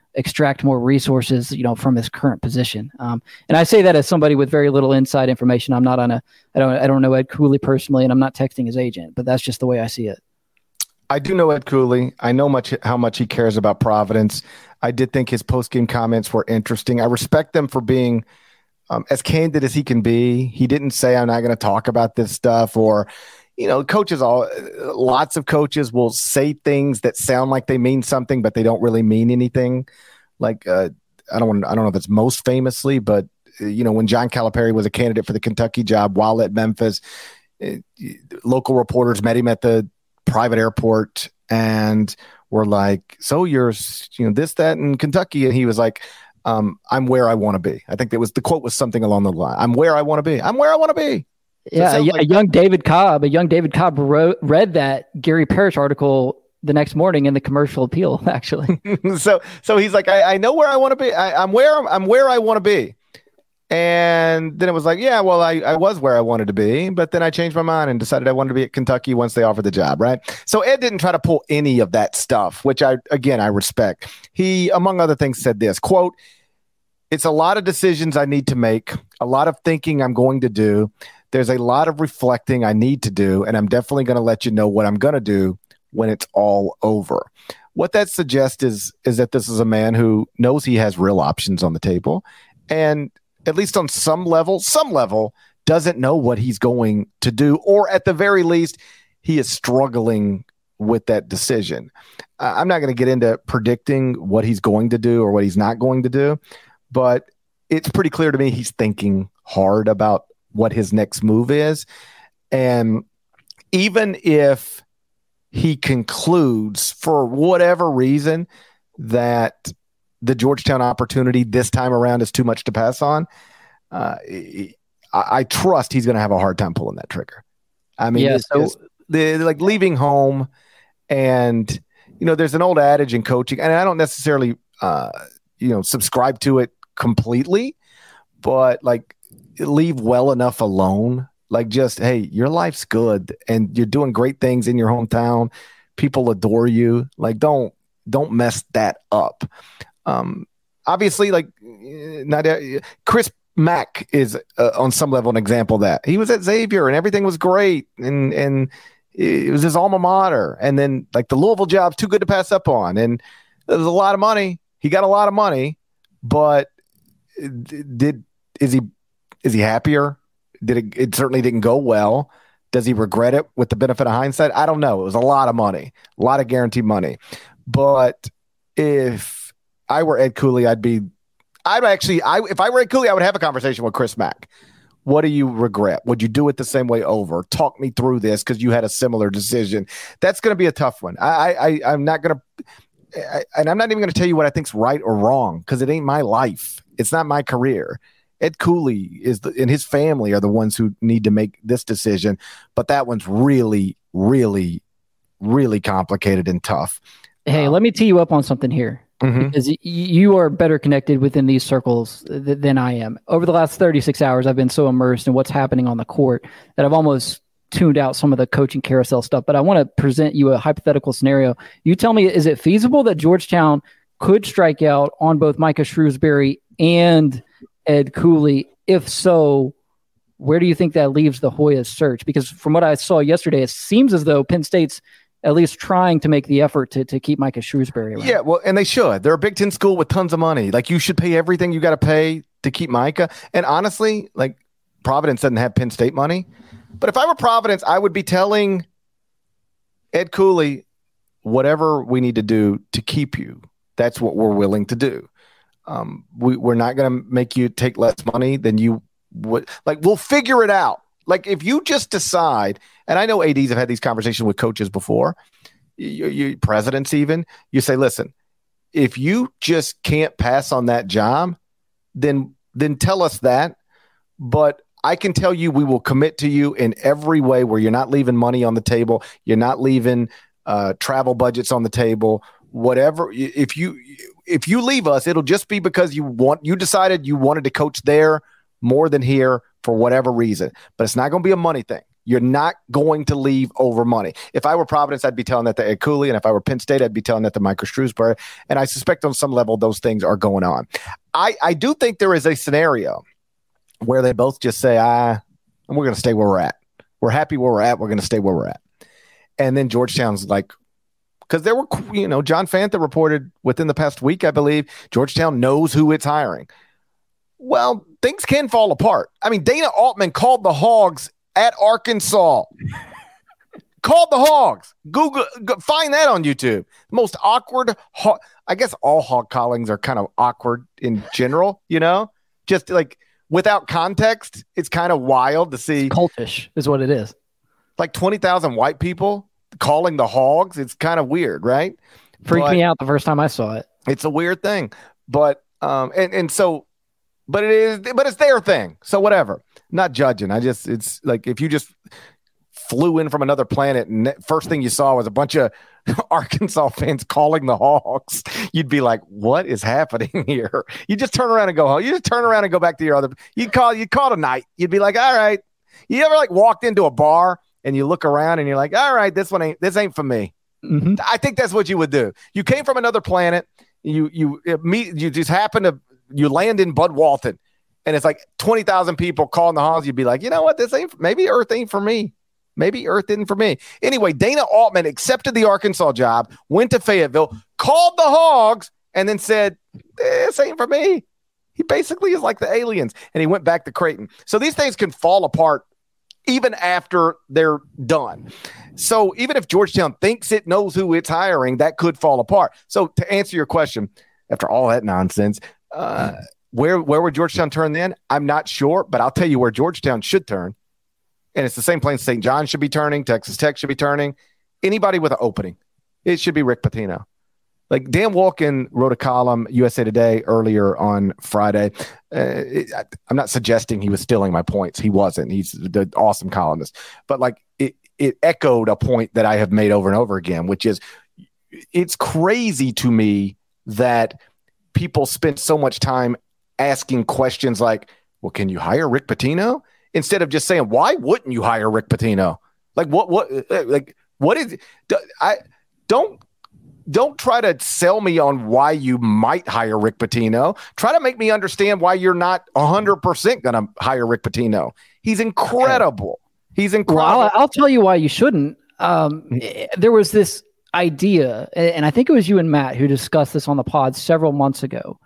extract more resources, you know, from his current position. Um, and I say that as somebody with very little inside information. I'm not on a, I don't, I don't know Ed Cooley personally, and I'm not texting his agent, but that's just the way I see it. I do know Ed Cooley. I know much how much he cares about Providence. I did think his post-game comments were interesting. I respect them for being um, as candid as he can be. He didn't say, I'm not going to talk about this stuff, or, you know, coaches, all lots of coaches will say things that sound like they mean something, but they don't really mean anything. Like, uh, I don't want, I don't know if it's most famously, but, you know, when John Calipari was a candidate for the Kentucky job while at Memphis, it, local reporters met him at the private airport and were like, so you're, you know, this, that, in Kentucky. And he was like, um, I'm where I want to be. I think that was, the quote was something along the line. I'm where I want to be. I'm where I want to be. So yeah. A, like a young David Cobb, a young David Cobb wrote, read that Gary Parrish article the next morning in the Commercial Appeal, actually. so, so he's like, I, I know where I want to be. I, I'm where, I'm where I want to be. And then it was like, yeah, well, I, I was where I wanted to be, but then I changed my mind and decided I wanted to be at Kentucky once they offered the job, right? So Ed didn't try to pull any of that stuff, which I, again, I respect. He, among other things, said this, quote, it's a lot of decisions I need to make, a lot of thinking I'm going to do. There's a lot of reflecting I need to do, and I'm definitely going to let you know what I'm going to do when it's all over. What that suggests is, is that this is a man who knows he has real options on the table, and at least on some level, some level, doesn't know what he's going to do, or at the very least, he is struggling with that decision. Uh, I'm not going to get into predicting what he's going to do or what he's not going to do, but it's pretty clear to me he's thinking hard about what his next move is. And even if he concludes for whatever reason that the Georgetown opportunity this time around is too much to pass on, uh, I, I trust he's going to have a hard time pulling that trigger. I mean, yeah, it's so, just, the, like leaving home, and, you know, there's an old adage in coaching, and I don't necessarily, uh, you know, subscribe to it completely, but like leave well enough alone. Like just, hey, your life's good and you're doing great things in your hometown. People adore you. Like, don't, don't mess that up. Um, obviously, like not uh, Chris Mack is uh, on some level an example of that. He was at Xavier and everything was great, and and it was his alma mater. And then like the Louisville job's too good to pass up on, and there's a lot of money. He got a lot of money, but did is he is he happier? Did it? It certainly didn't go well. Does he regret it with the benefit of hindsight? I don't know. It was a lot of money, a lot of guaranteed money. But if I were Ed Cooley, I'd be, I'd actually, I if I were Ed Cooley, I would have a conversation with Chris Mack. What do you regret? Would you do it the same way over? Talk me through this because you had a similar decision. That's going to be a tough one. I, I, I'm not going to, and I'm not even going to tell you what I think's right or wrong because it ain't my life. It's not my career. Ed Cooley is the, and his family are the ones who need to make this decision, but that one's really, really, really complicated and tough. Hey, um, let me tee you up on something here. Mm-hmm. Because y- you are better connected within these circles th- than I am. Over the last thirty-six hours, I've been so immersed in what's happening on the court that I've almost tuned out some of the coaching carousel stuff. But I want to present you a hypothetical scenario. You tell me, is it feasible that Georgetown could strike out on both Micah Shrewsbury and Ed Cooley? If so, where do you think that leaves the Hoyas search? Because from what I saw yesterday, it seems as though Penn State's at least trying to make the effort to, to keep Micah Shrewsbury around. Yeah, well, and they should. They're a Big Ten school with tons of money. Like, you should pay everything you got to pay to keep Micah. And honestly, like, Providence doesn't have Penn State money. But if I were Providence, I would be telling Ed Cooley, whatever we need to do to keep you, that's what we're willing to do. Um, we, we're not going to make you take less money than you would. Like, we'll figure it out. Like, if you just decide, and I know A Ds have had these conversations with coaches before, you, you presidents even, you say, listen, if you just can't pass on that job, then then tell us that. But I can tell you we will commit to you in every way where you're not leaving money on the table, you're not leaving uh, travel budgets on the table, whatever. If you if you leave us, it'll just be because you want you decided you wanted to coach there more than here for whatever reason. But it's not going to be a money thing. You're not going to leave over money. If I were Providence, I'd be telling that to Ed Cooley, and if I were Penn State, I'd be telling that to Michael Shrewsbury. And I suspect on some level those things are going on. I, I do think there is a scenario where they both just say, ah, we're going to stay where we're at. We're happy where we're at. We're going to stay where we're at. And then Georgetown's like, because there were, you know, John Fantha reported within the past week, I believe, Georgetown knows who it's hiring. Well, things can fall apart. I mean, Dana Altman called the Hogs at Arkansas. Called the Hogs. Google, go, find that on YouTube. Most awkward. Ho- I guess all hog callings are kind of awkward in general, you know, just like without context. It's kind of wild to see. It's cultish is what it is. Like twenty thousand white people calling the Hogs. It's kind of weird, right? Freaked but me out the first time I saw it. It's a weird thing, but, um, and, and so, but it is, but it's their thing. So whatever, not judging. I just, it's like, if you just flew in from another planet and first thing you saw was a bunch of Arkansas fans calling the Hogs, you'd be like, what is happening here? You just turn around and go home. You just turn around and go back to your other, you'd call, you'd call it a night. You'd be like, all right. You ever like walked into a bar and you look around and you're like, all right, this one ain't, this ain't for me. Mm-hmm. I think that's what you would do. You came from another planet. You, you meet, you just happen to, you land in Bud Walton and it's like twenty thousand people calling the Hogs. You'd be like, you know what? This ain't, maybe Earth ain't for me. Maybe Earth isn't for me. Anyway, Dana Altman accepted the Arkansas job, went to Fayetteville, called the Hogs, and then said, this ain't for me. He basically is like the aliens. And he went back to Creighton. So these things can fall apart even after they're done. So even if Georgetown thinks it knows who it's hiring, that could fall apart. So to answer your question, after all that nonsense, uh, where, where would Georgetown turn then? I'm not sure, but I'll tell you where Georgetown should turn. And it's the same place Saint John should be turning. Texas Tech should be turning. Anybody with an opening, it should be Rick Pitino. Like Dan Wolkin wrote a column, U S A Today, earlier on Friday. Uh, it, I, I'm not suggesting he was stealing my points. He wasn't. He's the awesome columnist. But like it, it echoed a point that I have made over and over again, which is it's crazy to me that people spend so much time asking questions like, well, can you hire Rick Pitino? Instead of just saying, why wouldn't you hire Rick Pitino? Like what, what, like what is, I don't, don't try to sell me on why you might hire Rick Pitino. Try to make me understand why you're not a hundred percent going to hire Rick Pitino. He's incredible. He's incredible. Well, I'll, I'll tell you why you shouldn't. Um, there was this idea, and I think it was you and Matt who discussed this on the pod several months ago.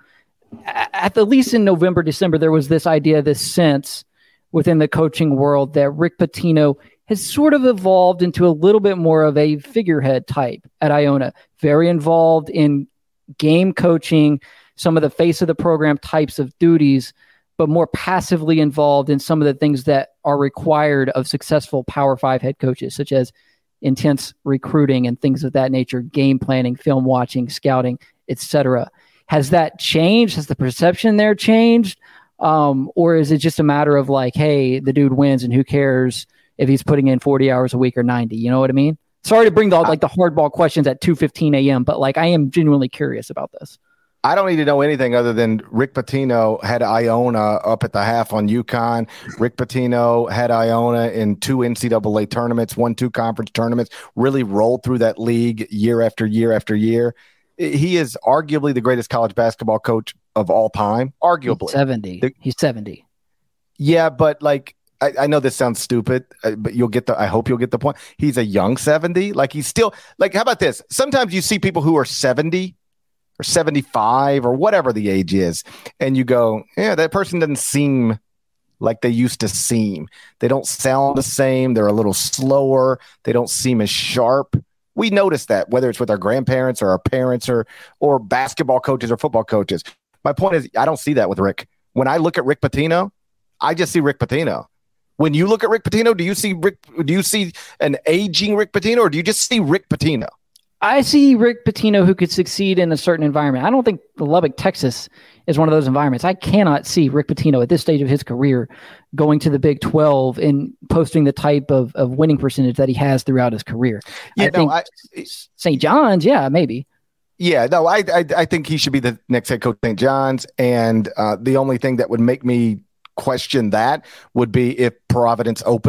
At the least in November, December, there was this idea, this sense within the coaching world that Rick Pitino has sort of evolved into a little bit more of a figurehead type at Iona, very involved in game coaching, some of the face of the program types of duties, but more passively involved in some of the things that are required of successful Power Five head coaches, such as intense recruiting and things of that nature, game planning, film watching, scouting, et cetera. Has that changed? Has the perception there changed? Um, or is it just a matter of like, hey, the dude wins and who cares if he's putting in forty hours a week or ninety? You know what I mean? Sorry to bring the like the hardball questions at two fifteen a.m., but like I am genuinely curious about this. I don't need to know anything other than Rick Pitino had Iona up at the half on UConn. Rick Pitino had Iona in two N C double A tournaments, won two conference tournaments, really rolled through that league year after year after year. He is arguably the greatest college basketball coach of all time. Arguably. He's seventy. The, He's seventy. Yeah, but like, I, I know this sounds stupid, uh, but you'll get the, I hope you'll get the point. He's a young seventy. Like he's still like, how about this? Sometimes you see people who are seventy or seventy-five or whatever the age is. And you go, yeah, that person doesn't seem like they used to seem. They don't sound the same. They're a little slower. They don't seem as sharp. We notice that whether it's with our grandparents or our parents or, or basketball coaches or football coaches. My point is, I don't see that with Rick. When I look at Rick Pitino, I just see Rick Pitino. When you look at Rick Pitino, do you see Rick? Do you see an aging Rick Pitino, or do you just see Rick Pitino? I see Rick Pitino who could succeed in a certain environment. I don't think Lubbock, Texas is one of those environments. I cannot see Rick Pitino at this stage of his career going to the Big twelve and posting the type of, of winning percentage that he has throughout his career. Yeah, I no, think I, Saint John's, yeah, maybe. Yeah, no, I, I I think he should be the next head coach of Saint John's. And uh, the only thing that would make me question that would be if Providence opened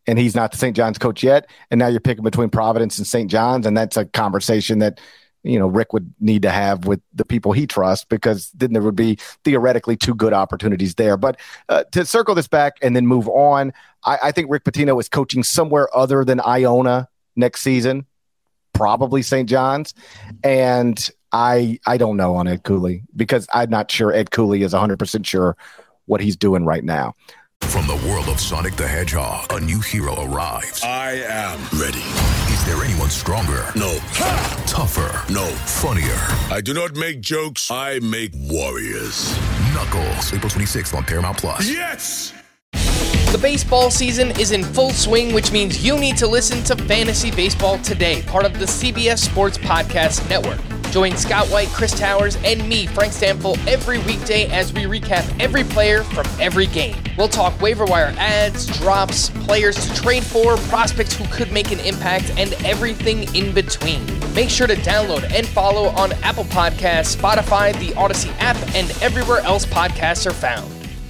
and he's not the Saint John's coach yet. And now you're picking between Providence and Saint John's, and that's a conversation that, you know, Rick would need to have with the people he trusts, because then there would be theoretically two good opportunities there. But uh, to circle this back and then move on, I, I think Rick Pitino is coaching somewhere other than Iona next season, probably Saint John's. And I I don't know on Ed Cooley, because I'm not sure Ed Cooley is one hundred percent sure what he's doing right now. From the world of Sonic the Hedgehog, a new hero arrives. I am ready. Is there anyone stronger? No. Ha! Tougher? No. Funnier? I do not make jokes. I make warriors. Knuckles, April twenty-sixth on Paramount Plus. Yes! The baseball season is in full swing, which means you need to listen to Fantasy Baseball Today, part of the C B S Sports Podcast Network. Join Scott White, Chris Towers, and me, Frank Stample, every weekday as we recap every player from every game. We'll talk waiver wire ads, drops, players to trade for, prospects who could make an impact, and everything in between. Make sure to download and follow on Apple Podcasts, Spotify, the Odyssey app, and everywhere else podcasts are found.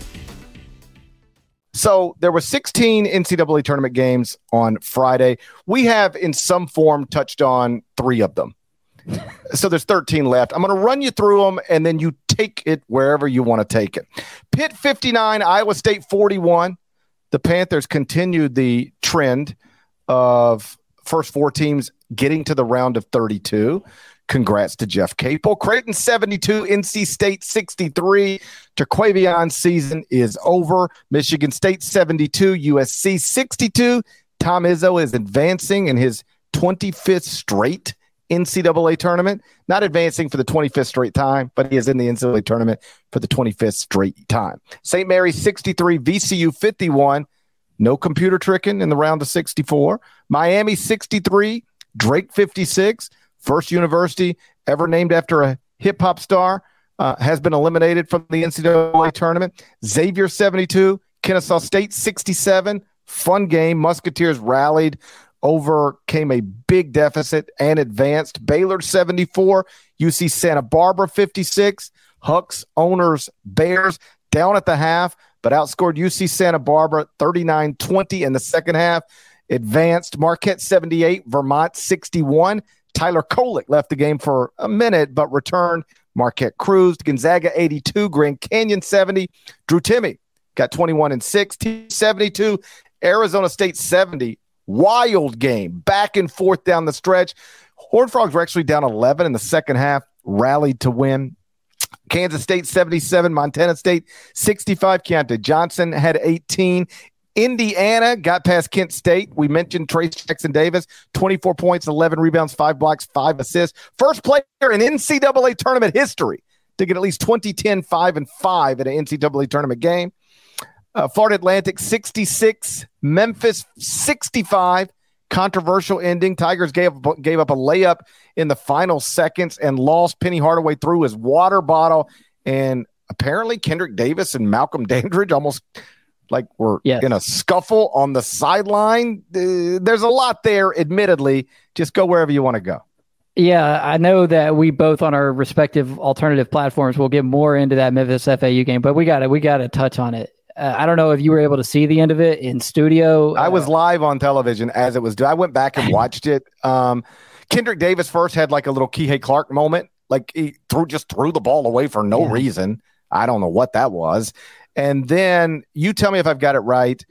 So there were sixteen N C double A tournament games on Friday. We have in some form touched on three of them. So there's thirteen left. I'm going to run you through them, and then you take it wherever you want to take it. Pitt fifty-nine, Iowa State forty-one. The Panthers continued the trend of first four teams getting to the round of thirty-two. Congrats to Jeff Capel. Creighton seventy-two, N C State sixty-three. Terquavion's season is over. Michigan State seventy-two, U S C sixty-two. Tom Izzo is advancing in his twenty-fifth straight N C double A tournament. Not advancing for the twenty-fifth straight time, but he is in the N C double A tournament for the twenty-fifth straight time. Saint Mary's sixty-three, V C U fifty-one. No computer tricking in the round of sixty-four. Miami sixty-three, Drake fifty-six. First university ever named after a hip-hop star uh, has been eliminated from the N C double A tournament. Xavier seventy-two, Kennesaw State sixty-seven. Fun game. Musketeers rallied, overcame a big deficit and advanced. Baylor seventy-four, U C Santa Barbara fifty-six. Hucks owners Bears down at the half, but outscored U C Santa Barbara thirty-nine twenty in the second half. Advanced. Marquette seventy-eight, Vermont sixty-one. Tyler Kolick left the game for a minute, but returned. Marquette cruised. Gonzaga eighty-two, Grand Canyon seventy. Drew Timme got twenty-one and six. seventy-two, Arizona State seventy. Wild game, back and forth down the stretch. Horned Frogs were actually down eleven in the second half, rallied to win. Kansas State seventy-seven, Montana State sixty-five. Keontae Johnson had eighteen. Indiana got past Kent State. We mentioned Trace Jackson Davis, twenty-four points, eleven rebounds, five blocks, five assists. First player in N C double A tournament history to get at least twenty, ten, five, and five in an N C double A tournament game. Uh, Florida Atlantic sixty-six, Memphis sixty-five. Controversial ending. Tigers gave, gave up a layup in the final seconds and lost. Penny Hardaway threw his water bottle, and apparently Kendrick Davis and Malcolm Dandridge almost like were yes. in a scuffle on the sideline. Uh, there's a lot there, admittedly. Just go wherever you want to go. Yeah, I know that we both on our respective alternative platforms will get more into that Memphis F A U game, but we got to we got to touch on it. Uh, I don't know if you were able to see the end of it in studio. I was live on television as it was done. I went back and watched it. Um, Kendrick Davis first had like a little Kihei Clark moment. Like he threw just threw the ball away for no yeah. reason. I don't know what that was. And then you tell me if I've got it right.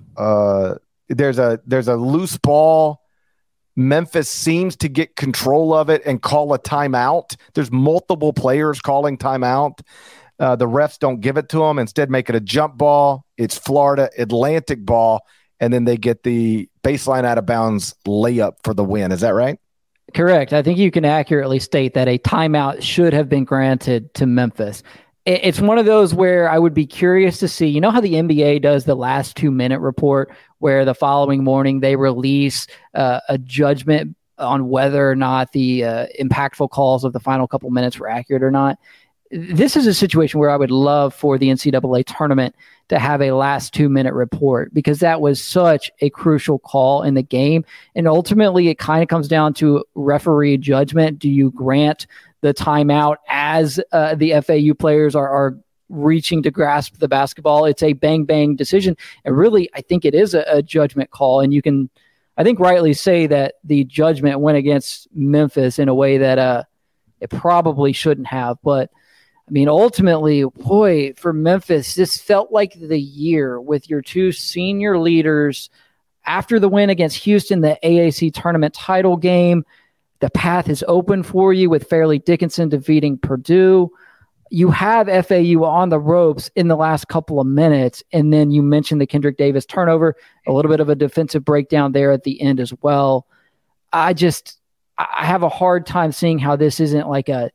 Uh, there's a there's a loose ball. Memphis seems to get control of it and call a timeout. There's multiple players calling timeout. Uh, the refs don't give it to them. Instead, make it a jump ball. It's Florida Atlantic ball, and then they get the baseline out of bounds layup for the win. Is that right? Correct. I think you can accurately state that a timeout should have been granted to Memphis. It's one of those where I would be curious to see, you know how the N B A does the last two minute report where the following morning they release uh, a judgment on whether or not the uh, impactful calls of the final couple minutes were accurate or not. This is a situation where I would love for the N C double A tournament to have a last two minute report, because that was such a crucial call in the game. And ultimately it kind of comes down to referee judgment. Do you grant the timeout as uh, the F A U players are, are reaching to grasp the basketball. It's a bang bang decision, and really, I think it is a, a judgment call. And you can, I think, rightly say that the judgment went against Memphis in a way that uh, it probably shouldn't have. But I mean, ultimately, boy, for Memphis, this felt like the year with your two senior leaders. After the win against Houston, the A A C tournament title game, the path is open for you with Fairleigh Dickinson defeating Purdue. You have F A U on the ropes in the last couple of minutes, and then you mentioned the Kendrick Davis turnover, a little bit of a defensive breakdown there at the end as well. I just I have a hard time seeing how this isn't like a,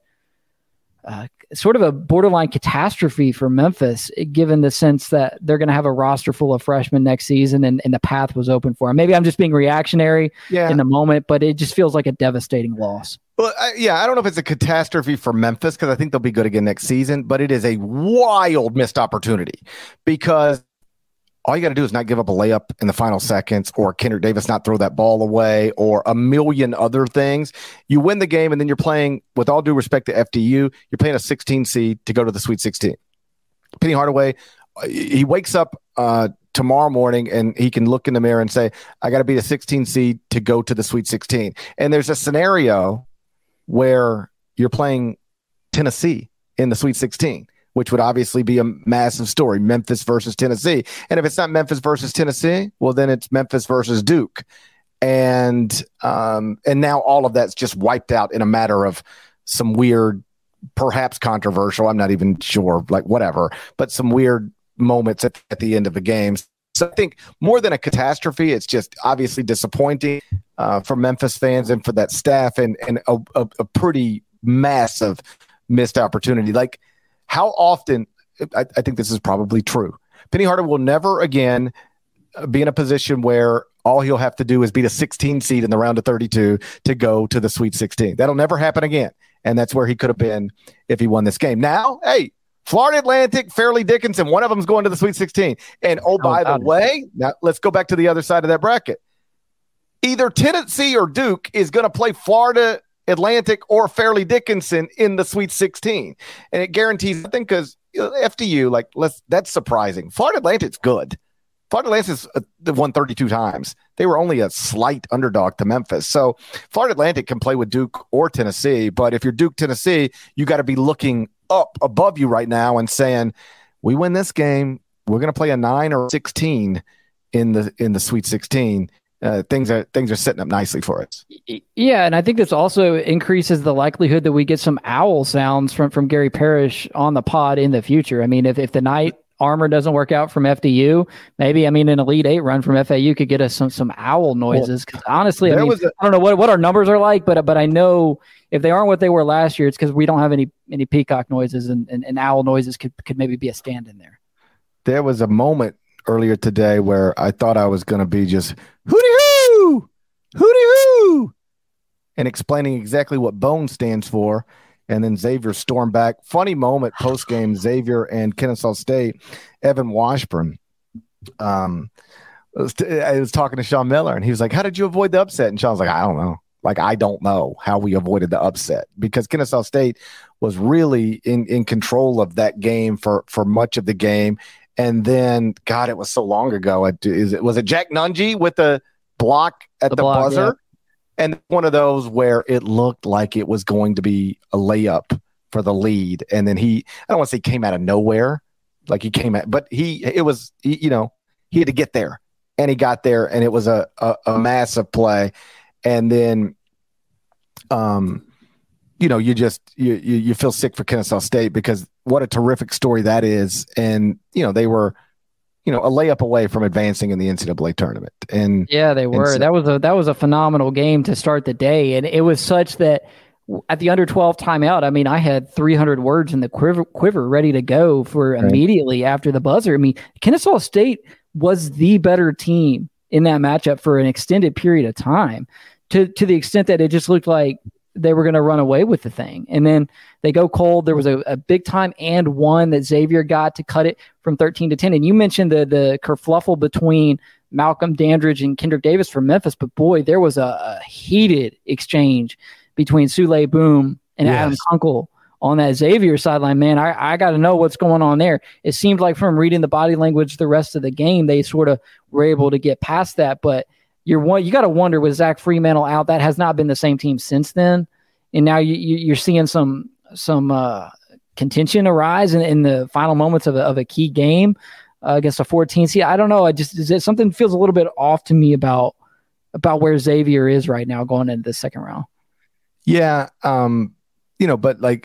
a sort of a borderline catastrophe for Memphis, given the sense that they're going to have a roster full of freshmen next season and, and the path was open for them. Maybe I'm just being reactionary yeah. in the moment, but it just feels like a devastating loss. Well, I, yeah, I don't know if it's a catastrophe for Memphis because I think they'll be good again next season, but it is a wild missed opportunity because all you got to do is not give up a layup in the final seconds or Kendrick Davis not throw that ball away or a million other things. You win the game, and then you're playing, with all due respect to F D U, you're playing a sixteen seed to go to the Sweet sixteen. Penny Hardaway, he wakes up uh, tomorrow morning, and he can look in the mirror and say, I got to beat a sixteen seed to go to the Sweet sixteen. And there's a scenario where you're playing Tennessee in the Sweet sixteen, which would obviously be a massive story, Memphis versus Tennessee. And if it's not Memphis versus Tennessee, well, then it's Memphis versus Duke. And um, and now all of that's just wiped out in a matter of some weird, perhaps controversial, I'm not even sure, like whatever, but some weird moments at, at the end of the games. So I think more than a catastrophe, it's just obviously disappointing uh, for Memphis fans and for that staff, and, and a, a, a pretty massive missed opportunity. Like, how often, I, I think this is probably true, Penny Hardaway will never again be in a position where all he'll have to do is beat a sixteen seed in the round of thirty-two to go to the Sweet sixteen. That'll never happen again. And that's where he could have been if he won this game. Now, hey, Florida Atlantic, Fairleigh Dickinson, one of them's going to the Sweet sixteen. And oh, by the way, now let's go back to the other side of that bracket. Either Tennessee or Duke is going to play Florida Atlantic or Fairleigh Dickinson in the Sweet sixteen. And it guarantees, I think, because F D U, like, let's that's surprising. Florida Atlantic's good. Florida Atlantic's uh, won thirty-two times. They were only a slight underdog to Memphis. So Florida Atlantic can play with Duke or Tennessee. But if you're Duke, Tennessee, you got to be looking up above you right now and saying, we win this game, we're going to play a nine or sixteen in the in the Sweet sixteen. Uh, things are things are setting up nicely for us. Yeah, and I think this also increases the likelihood that we get some owl sounds from, from Gary Parrish on the pod in the future. I mean, if, if the night armor doesn't work out from F D U, maybe, I mean, an Elite Eight run from F A U could get us some some owl noises. Because honestly, I mean, a, I don't know what, what our numbers are like, but but I know if they aren't what they were last year, it's because we don't have any any peacock noises, and, and, and owl noises could, could maybe be a stand-in there. There was a moment earlier today where I thought I was going to be just hooty-hoo, hooty-hoo, and explaining exactly what BONE stands for. And then Xavier stormed back. Funny moment post-game, Xavier and Kennesaw State, Evan Washburn. Um, I was, t- I was talking to Sean Miller, and he was like, how did you avoid the upset? And Sean's like, I don't know. Like, I don't know how we avoided the upset, because Kennesaw State was really in, in control of that game for, for much of the game. And then, God, it was so long ago. It, is it was it Jack Nungy with the block at the, the block, buzzer? Yeah. And one of those where it looked like it was going to be a layup for the lead. And then he, I don't want to say came out of nowhere, like he came at, but he, it was, he, you know, he had to get there, and he got there, and it was a, a, a massive play. And then, um, you know, you just, you, you, you feel sick for Kennesaw State, because what a terrific story that is. And, you know, they were, you know, a layup away from advancing in the N C double A tournament. And yeah, they were. So, that was a that was a phenomenal game to start the day, and it was such that at the under twelve timeout, I mean, I had three hundred words in the quiver, quiver ready to go for right. immediately after the buzzer. I mean, Kennesaw State was the better team in that matchup for an extended period of time, to to the extent that it just looked like they were going to run away with the thing. And then they go cold. There was a, a big time and one that Xavier got to cut it from thirteen to ten. And you mentioned the the kerfluffle between Malcolm Dandridge and Kendrick Davis for Memphis, but boy, there was a, a heated exchange between Sule Boom and yes. Adam Kunkel on that Xavier sideline, man, I, I got to know what's going on there. It seemed like from reading the body language the rest of the game, they sort of were able to get past that. But you're one, you got to wonder with Zach Freemantle out, that has not been the same team since then. And now you, you, you're seeing some some uh, contention arise in, in the final moments of a, of a key game uh, against a fourteen seed. I don't know. I just is it, something feels a little bit off to me about about where Xavier is right now going into the second round. Yeah, um, you know, but like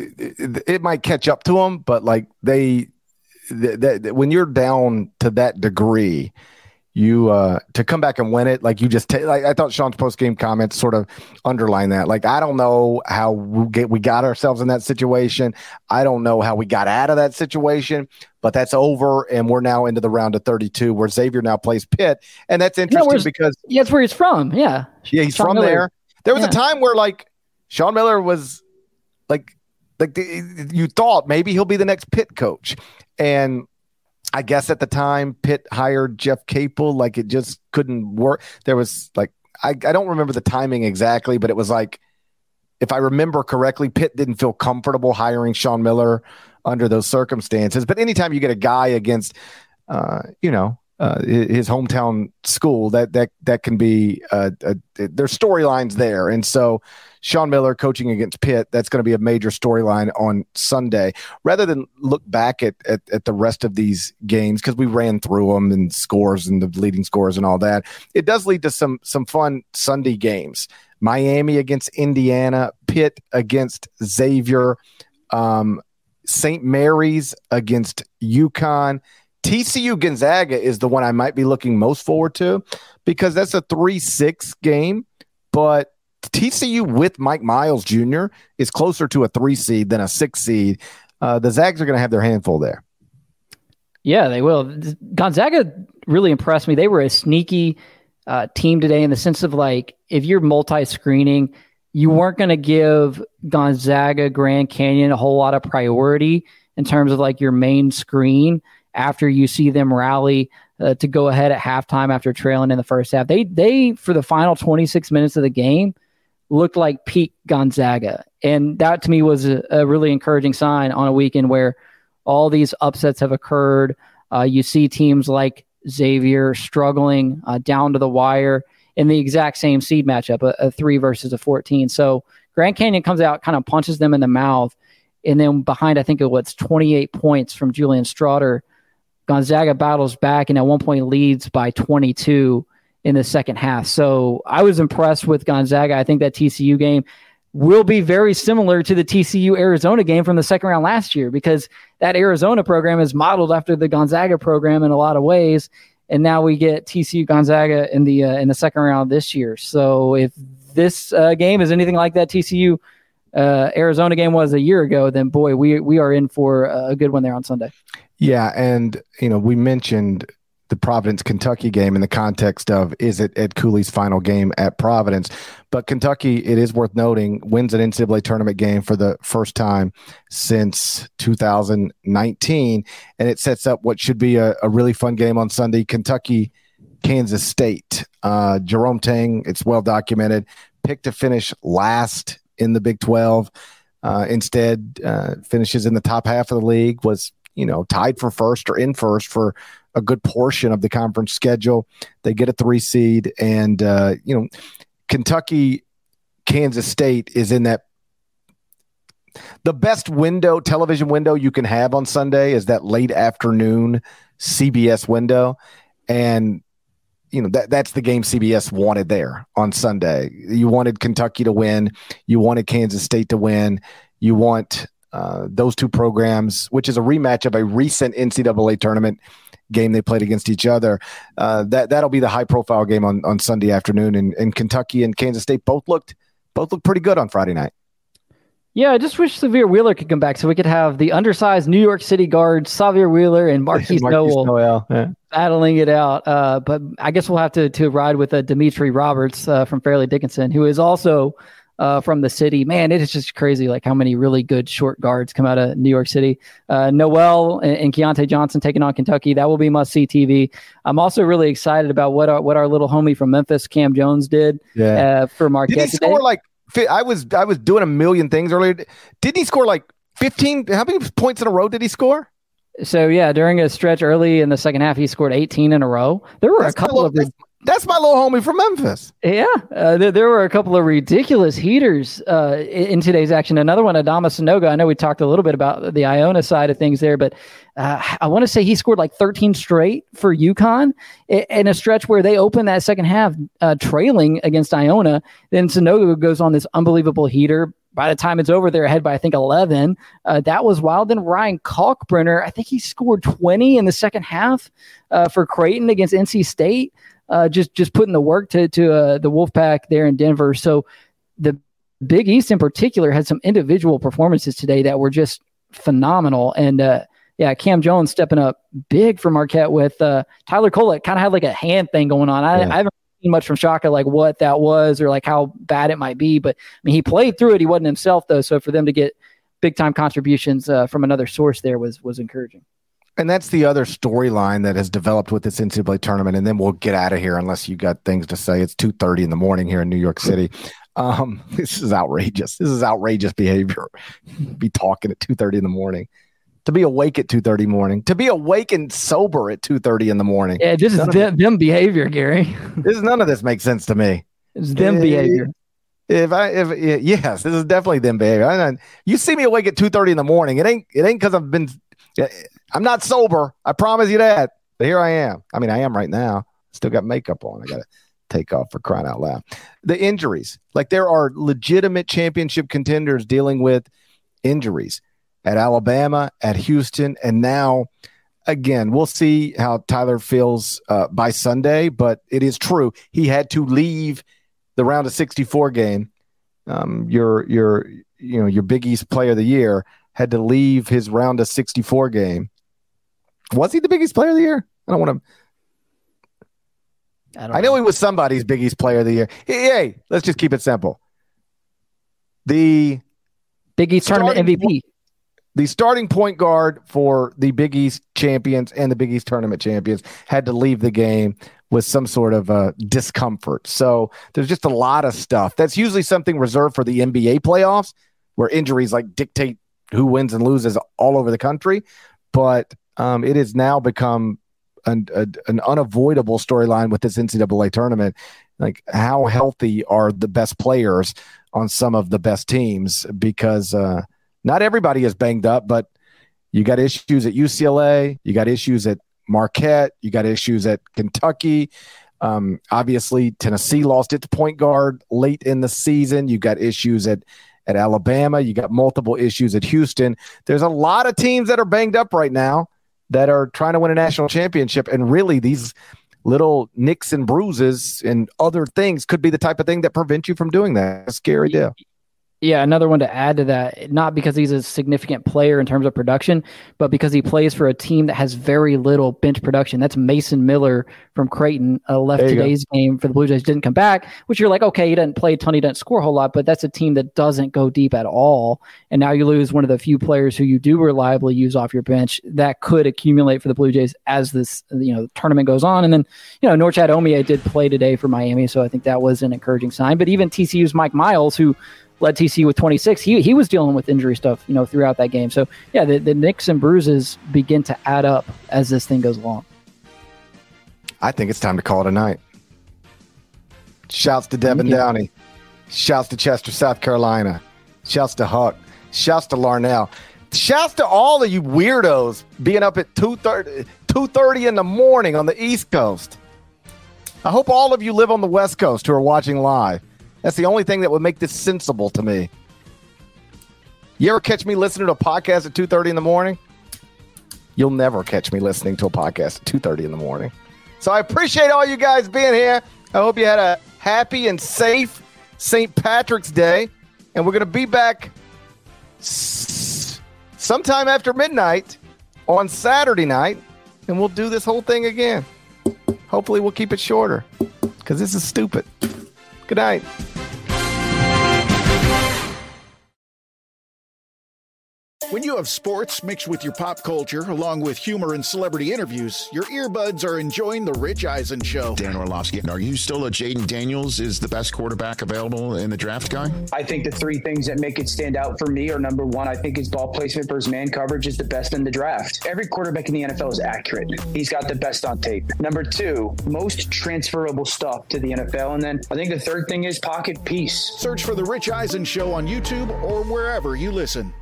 it, it might catch up to them. But like they, th- th- when you're down to that degree, you uh, to come back and win it, like you just t- like I thought Sean's post game comments sort of underline that. Like I don't know how we get we got ourselves in that situation. I don't know how we got out of that situation, but that's over, and we're now into the round of thirty-two, where Xavier now plays Pitt, and that's interesting no, because yeah, that's where he's from. Yeah, yeah, he's Sean from Miller. there. There was yeah. a time where like Sean Miller was like like the, you thought maybe he'll be the next Pitt coach, and I guess at the time Pitt hired Jeff Capel, like it just couldn't work. There was like, I, I don't remember the timing exactly, but it was like, if I remember correctly, Pitt didn't feel comfortable hiring Sean Miller under those circumstances. But anytime you get a guy against, uh, you know, uh, his hometown school, that that that can be uh, a, there's storylines there, and so Sean Miller coaching against Pitt, that's going to be a major storyline on Sunday. Rather than look back at at, at the rest of these games, because we ran through them and scores and the leading scores and all that, it does lead to some some fun Sunday games. Miami against Indiana, Pitt against Xavier, um, Saint Mary's against UConn. T C U Gonzaga is the one I might be looking most forward to because that's a three six game, but T C U with Mike Miles Junior is closer to a three seed than a six seed. Uh, the Zags are going to have their handful there. Yeah, they will. Gonzaga really impressed me. They were a sneaky uh, team today in the sense of like, if you're multi-screening, you weren't going to give Gonzaga Grand Canyon a whole lot of priority in terms of like your main screen after you see them rally uh, to go ahead at halftime after trailing in the first half. They, they for the final twenty-six minutes of the game, looked like peak Gonzaga. And that to me was a, a really encouraging sign on a weekend where all these upsets have occurred. Uh, you see teams like Xavier struggling uh, down to the wire in the exact same seed matchup, a, a three versus a fourteen. So Grand Canyon comes out, kind of punches them in the mouth. And then behind, I think it was twenty-eight points from Julian Straughter, Gonzaga battles back and at one point leads by twenty-two in the second half. So I was impressed with Gonzaga. I think that T C U game will be very similar to the T C U Arizona game from the second round last year, because that Arizona program is modeled after the Gonzaga program in a lot of ways. And now we get T C U Gonzaga in the, uh, in the second round this year. So if this uh, game is anything like that T C U uh, Arizona game was a year ago, then boy, we, we are in for a good one there on Sunday. Yeah. And, you know, we mentioned the Providence Kentucky game in the context of, is it Ed Cooley's final game at Providence? But Kentucky, it is worth noting, wins an N C double A tournament game for the first time since two thousand nineteen, and it sets up what should be a, a really fun game on Sunday. Kentucky, Kansas State. Uh, Jerome Tang, it's well documented, picked to finish last in the Big twelve. Uh, instead, uh, finishes in the top half of the league, was, you know, tied for first or in first for a good portion of the conference schedule. They get a three seed, and uh, you know, Kentucky, Kansas State is in that. The best window, television window you can have on Sunday is that late afternoon C B S window, and you know that that's the game C B S wanted there on Sunday. You wanted Kentucky to win, you wanted Kansas State to win, you want uh, those two programs, which is a rematch of a recent N C double A tournament game they played against each other. Uh, that that'll be the high profile game on, on Sunday afternoon. And, and Kentucky and Kansas State both looked both looked pretty good on Friday night. Yeah, I just wish Xavier Wheeler could come back so we could have the undersized New York City guards, Xavier Wheeler and Marquise, Marquise Noel, Noel yeah. battling it out. Uh, but I guess we'll have to to ride with uh, Dimitri Roberts uh, from Fairleigh Dickinson, who is also Uh, from the city. Man, it is just crazy like how many really good short guards come out of New York City. Uh, Noel and, and Keontae Johnson taking on Kentucky. That will be must-see T V. I'm also really excited about what our, what our little homie from Memphis, Cam Jones, did yeah. uh, for Marquette. Did he score today. like I was I was doing a million things earlier. Didn't he score like fifteen? How many points in a row did he score? So yeah, during a stretch early in the second half, he scored eighteen in a row. There were that's a couple little, of that's, that's my little homie from Memphis. Yeah, uh, there, there were a couple of ridiculous heaters uh, in, in today's action. Another one, Adama Sanogo. I know we talked a little bit about the Iona side of things there, but uh, I want to say he scored like thirteen straight for UConn in a stretch where they opened that second half uh, trailing against Iona. Then Sanogo goes on this unbelievable heater. By the time it's over, they're ahead by, I think, eleven. Uh, that was wild. Then Ryan Kalkbrenner, I think he scored twenty in the second half uh, for Creighton against N C State, uh, just just putting the work to, to uh, the Wolfpack there in Denver. So the Big East in particular had some individual performances today that were just phenomenal. And, uh, yeah, Cam Jones stepping up big for Marquette with uh, Tyler Kolek kind of had like a hand thing going on. I, yeah. I haven't much from Shaka, like what that was or like how bad it might be, but I mean, he played through it. He wasn't himself though. So for them to get big time contributions uh, from another source there was, was encouraging. And that's the other storyline that has developed with this N C double A tournament. And then we'll get out of here unless you got things to say. It's two thirty in the morning here in New York City. Um, this is outrageous. This is outrageous behavior. Be talking at two thirty in the morning. To be awake at two thirty morning, to be awake and sober at two thirty in the morning. Yeah, this none is them, them behavior, Gary. This is none of this makes sense to me. It's them if, behavior. If I, if yes, this is definitely them behavior. I, you see me awake at two thirty in the morning. It ain't, it ain't because I've been, I'm not sober. I promise you that. But here I am. I mean, I am right now. Still got makeup on. I got to take off for crying out loud. The injuries, like there are legitimate championship contenders dealing with injuries. At Alabama, at Houston, and now, again, we'll see how Tyler feels uh, by Sunday, but it is true. He had to leave the round of sixty-four game. Um, your, your, you know, your Big East player of the year had to leave his round of sixty-four game. Was he the Big East player of the year? I don't want to. I, don't I know, know he was somebody's Big East player of the year. Hey, hey let's just keep it simple. The Big East tournament M V P. The starting point guard for the Big East champions and the Big East tournament champions had to leave the game with some sort of uh, discomfort. So there's just a lot of stuff. That's usually something reserved for the N B A playoffs where injuries like dictate who wins and loses all over the country. But um, it has now become an, a, an unavoidable storyline with this N C double A tournament. Like how healthy are the best players on some of the best teams? Because uh, not everybody is banged up, but you got issues at U C L A, you got issues at Marquette, you got issues at Kentucky. Um, obviously, Tennessee lost its point guard late in the season. You got issues at, at Alabama. You got multiple issues at Houston. There's a lot of teams that are banged up right now that are trying to win a national championship. And really, these little nicks and bruises and other things could be the type of thing that prevent you from doing that. It's a scary deal. Yeah, another one to add to that, not because he's a significant player in terms of production, but because he plays for a team that has very little bench production. That's Mason Miller from Creighton, uh, left today's go. game for the Blue Jays, didn't come back, which you're like, okay, he doesn't play a ton, he doesn't score a whole lot, but that's a team that doesn't go deep at all. And now you lose one of the few players who you do reliably use off your bench. That could accumulate for the Blue Jays as this you know tournament goes on. And then, you know, Norchad Omie did play today for Miami, so I think that was an encouraging sign. But even T C U's Mike Miles, who led T C U with twenty-six. He he was dealing with injury stuff, you know, throughout that game. So yeah, the, the nicks and bruises begin to add up as this thing goes along. I think it's time to call it a night. Shouts to Devin Downey. Shouts to Chester, South Carolina. Shouts to Huck. Shouts to Larnell. Shouts to all of you weirdos being up at two thirty in the morning on the East Coast. I hope all of you live on the West Coast who are watching live. That's the only thing that would make this sensible to me. You ever catch me listening to a podcast at two thirty in the morning? You'll never catch me listening to a podcast at two thirty in the morning. So I appreciate all you guys being here. I hope you had a happy and safe Saint Patrick's Day. And we're going to be back s- sometime after midnight on Saturday night. And we'll do this whole thing again. Hopefully we'll keep it shorter because this is stupid. Good night. When you have sports mixed with your pop culture, along with humor and celebrity interviews, your earbuds are enjoying The Rich Eisen Show. Dan Orlovsky, are you still a Jaden Daniels is the best quarterback available in the draft guy? I think the three things that make it stand out for me are, number one, I think his ball placement versus man coverage is the best in the draft. Every quarterback in the N F L is accurate. He's got the best on tape. Number two, most transferable stuff to the N F L. And then I think the third thing is pocket peace. Search for The Rich Eisen Show on YouTube or wherever you listen.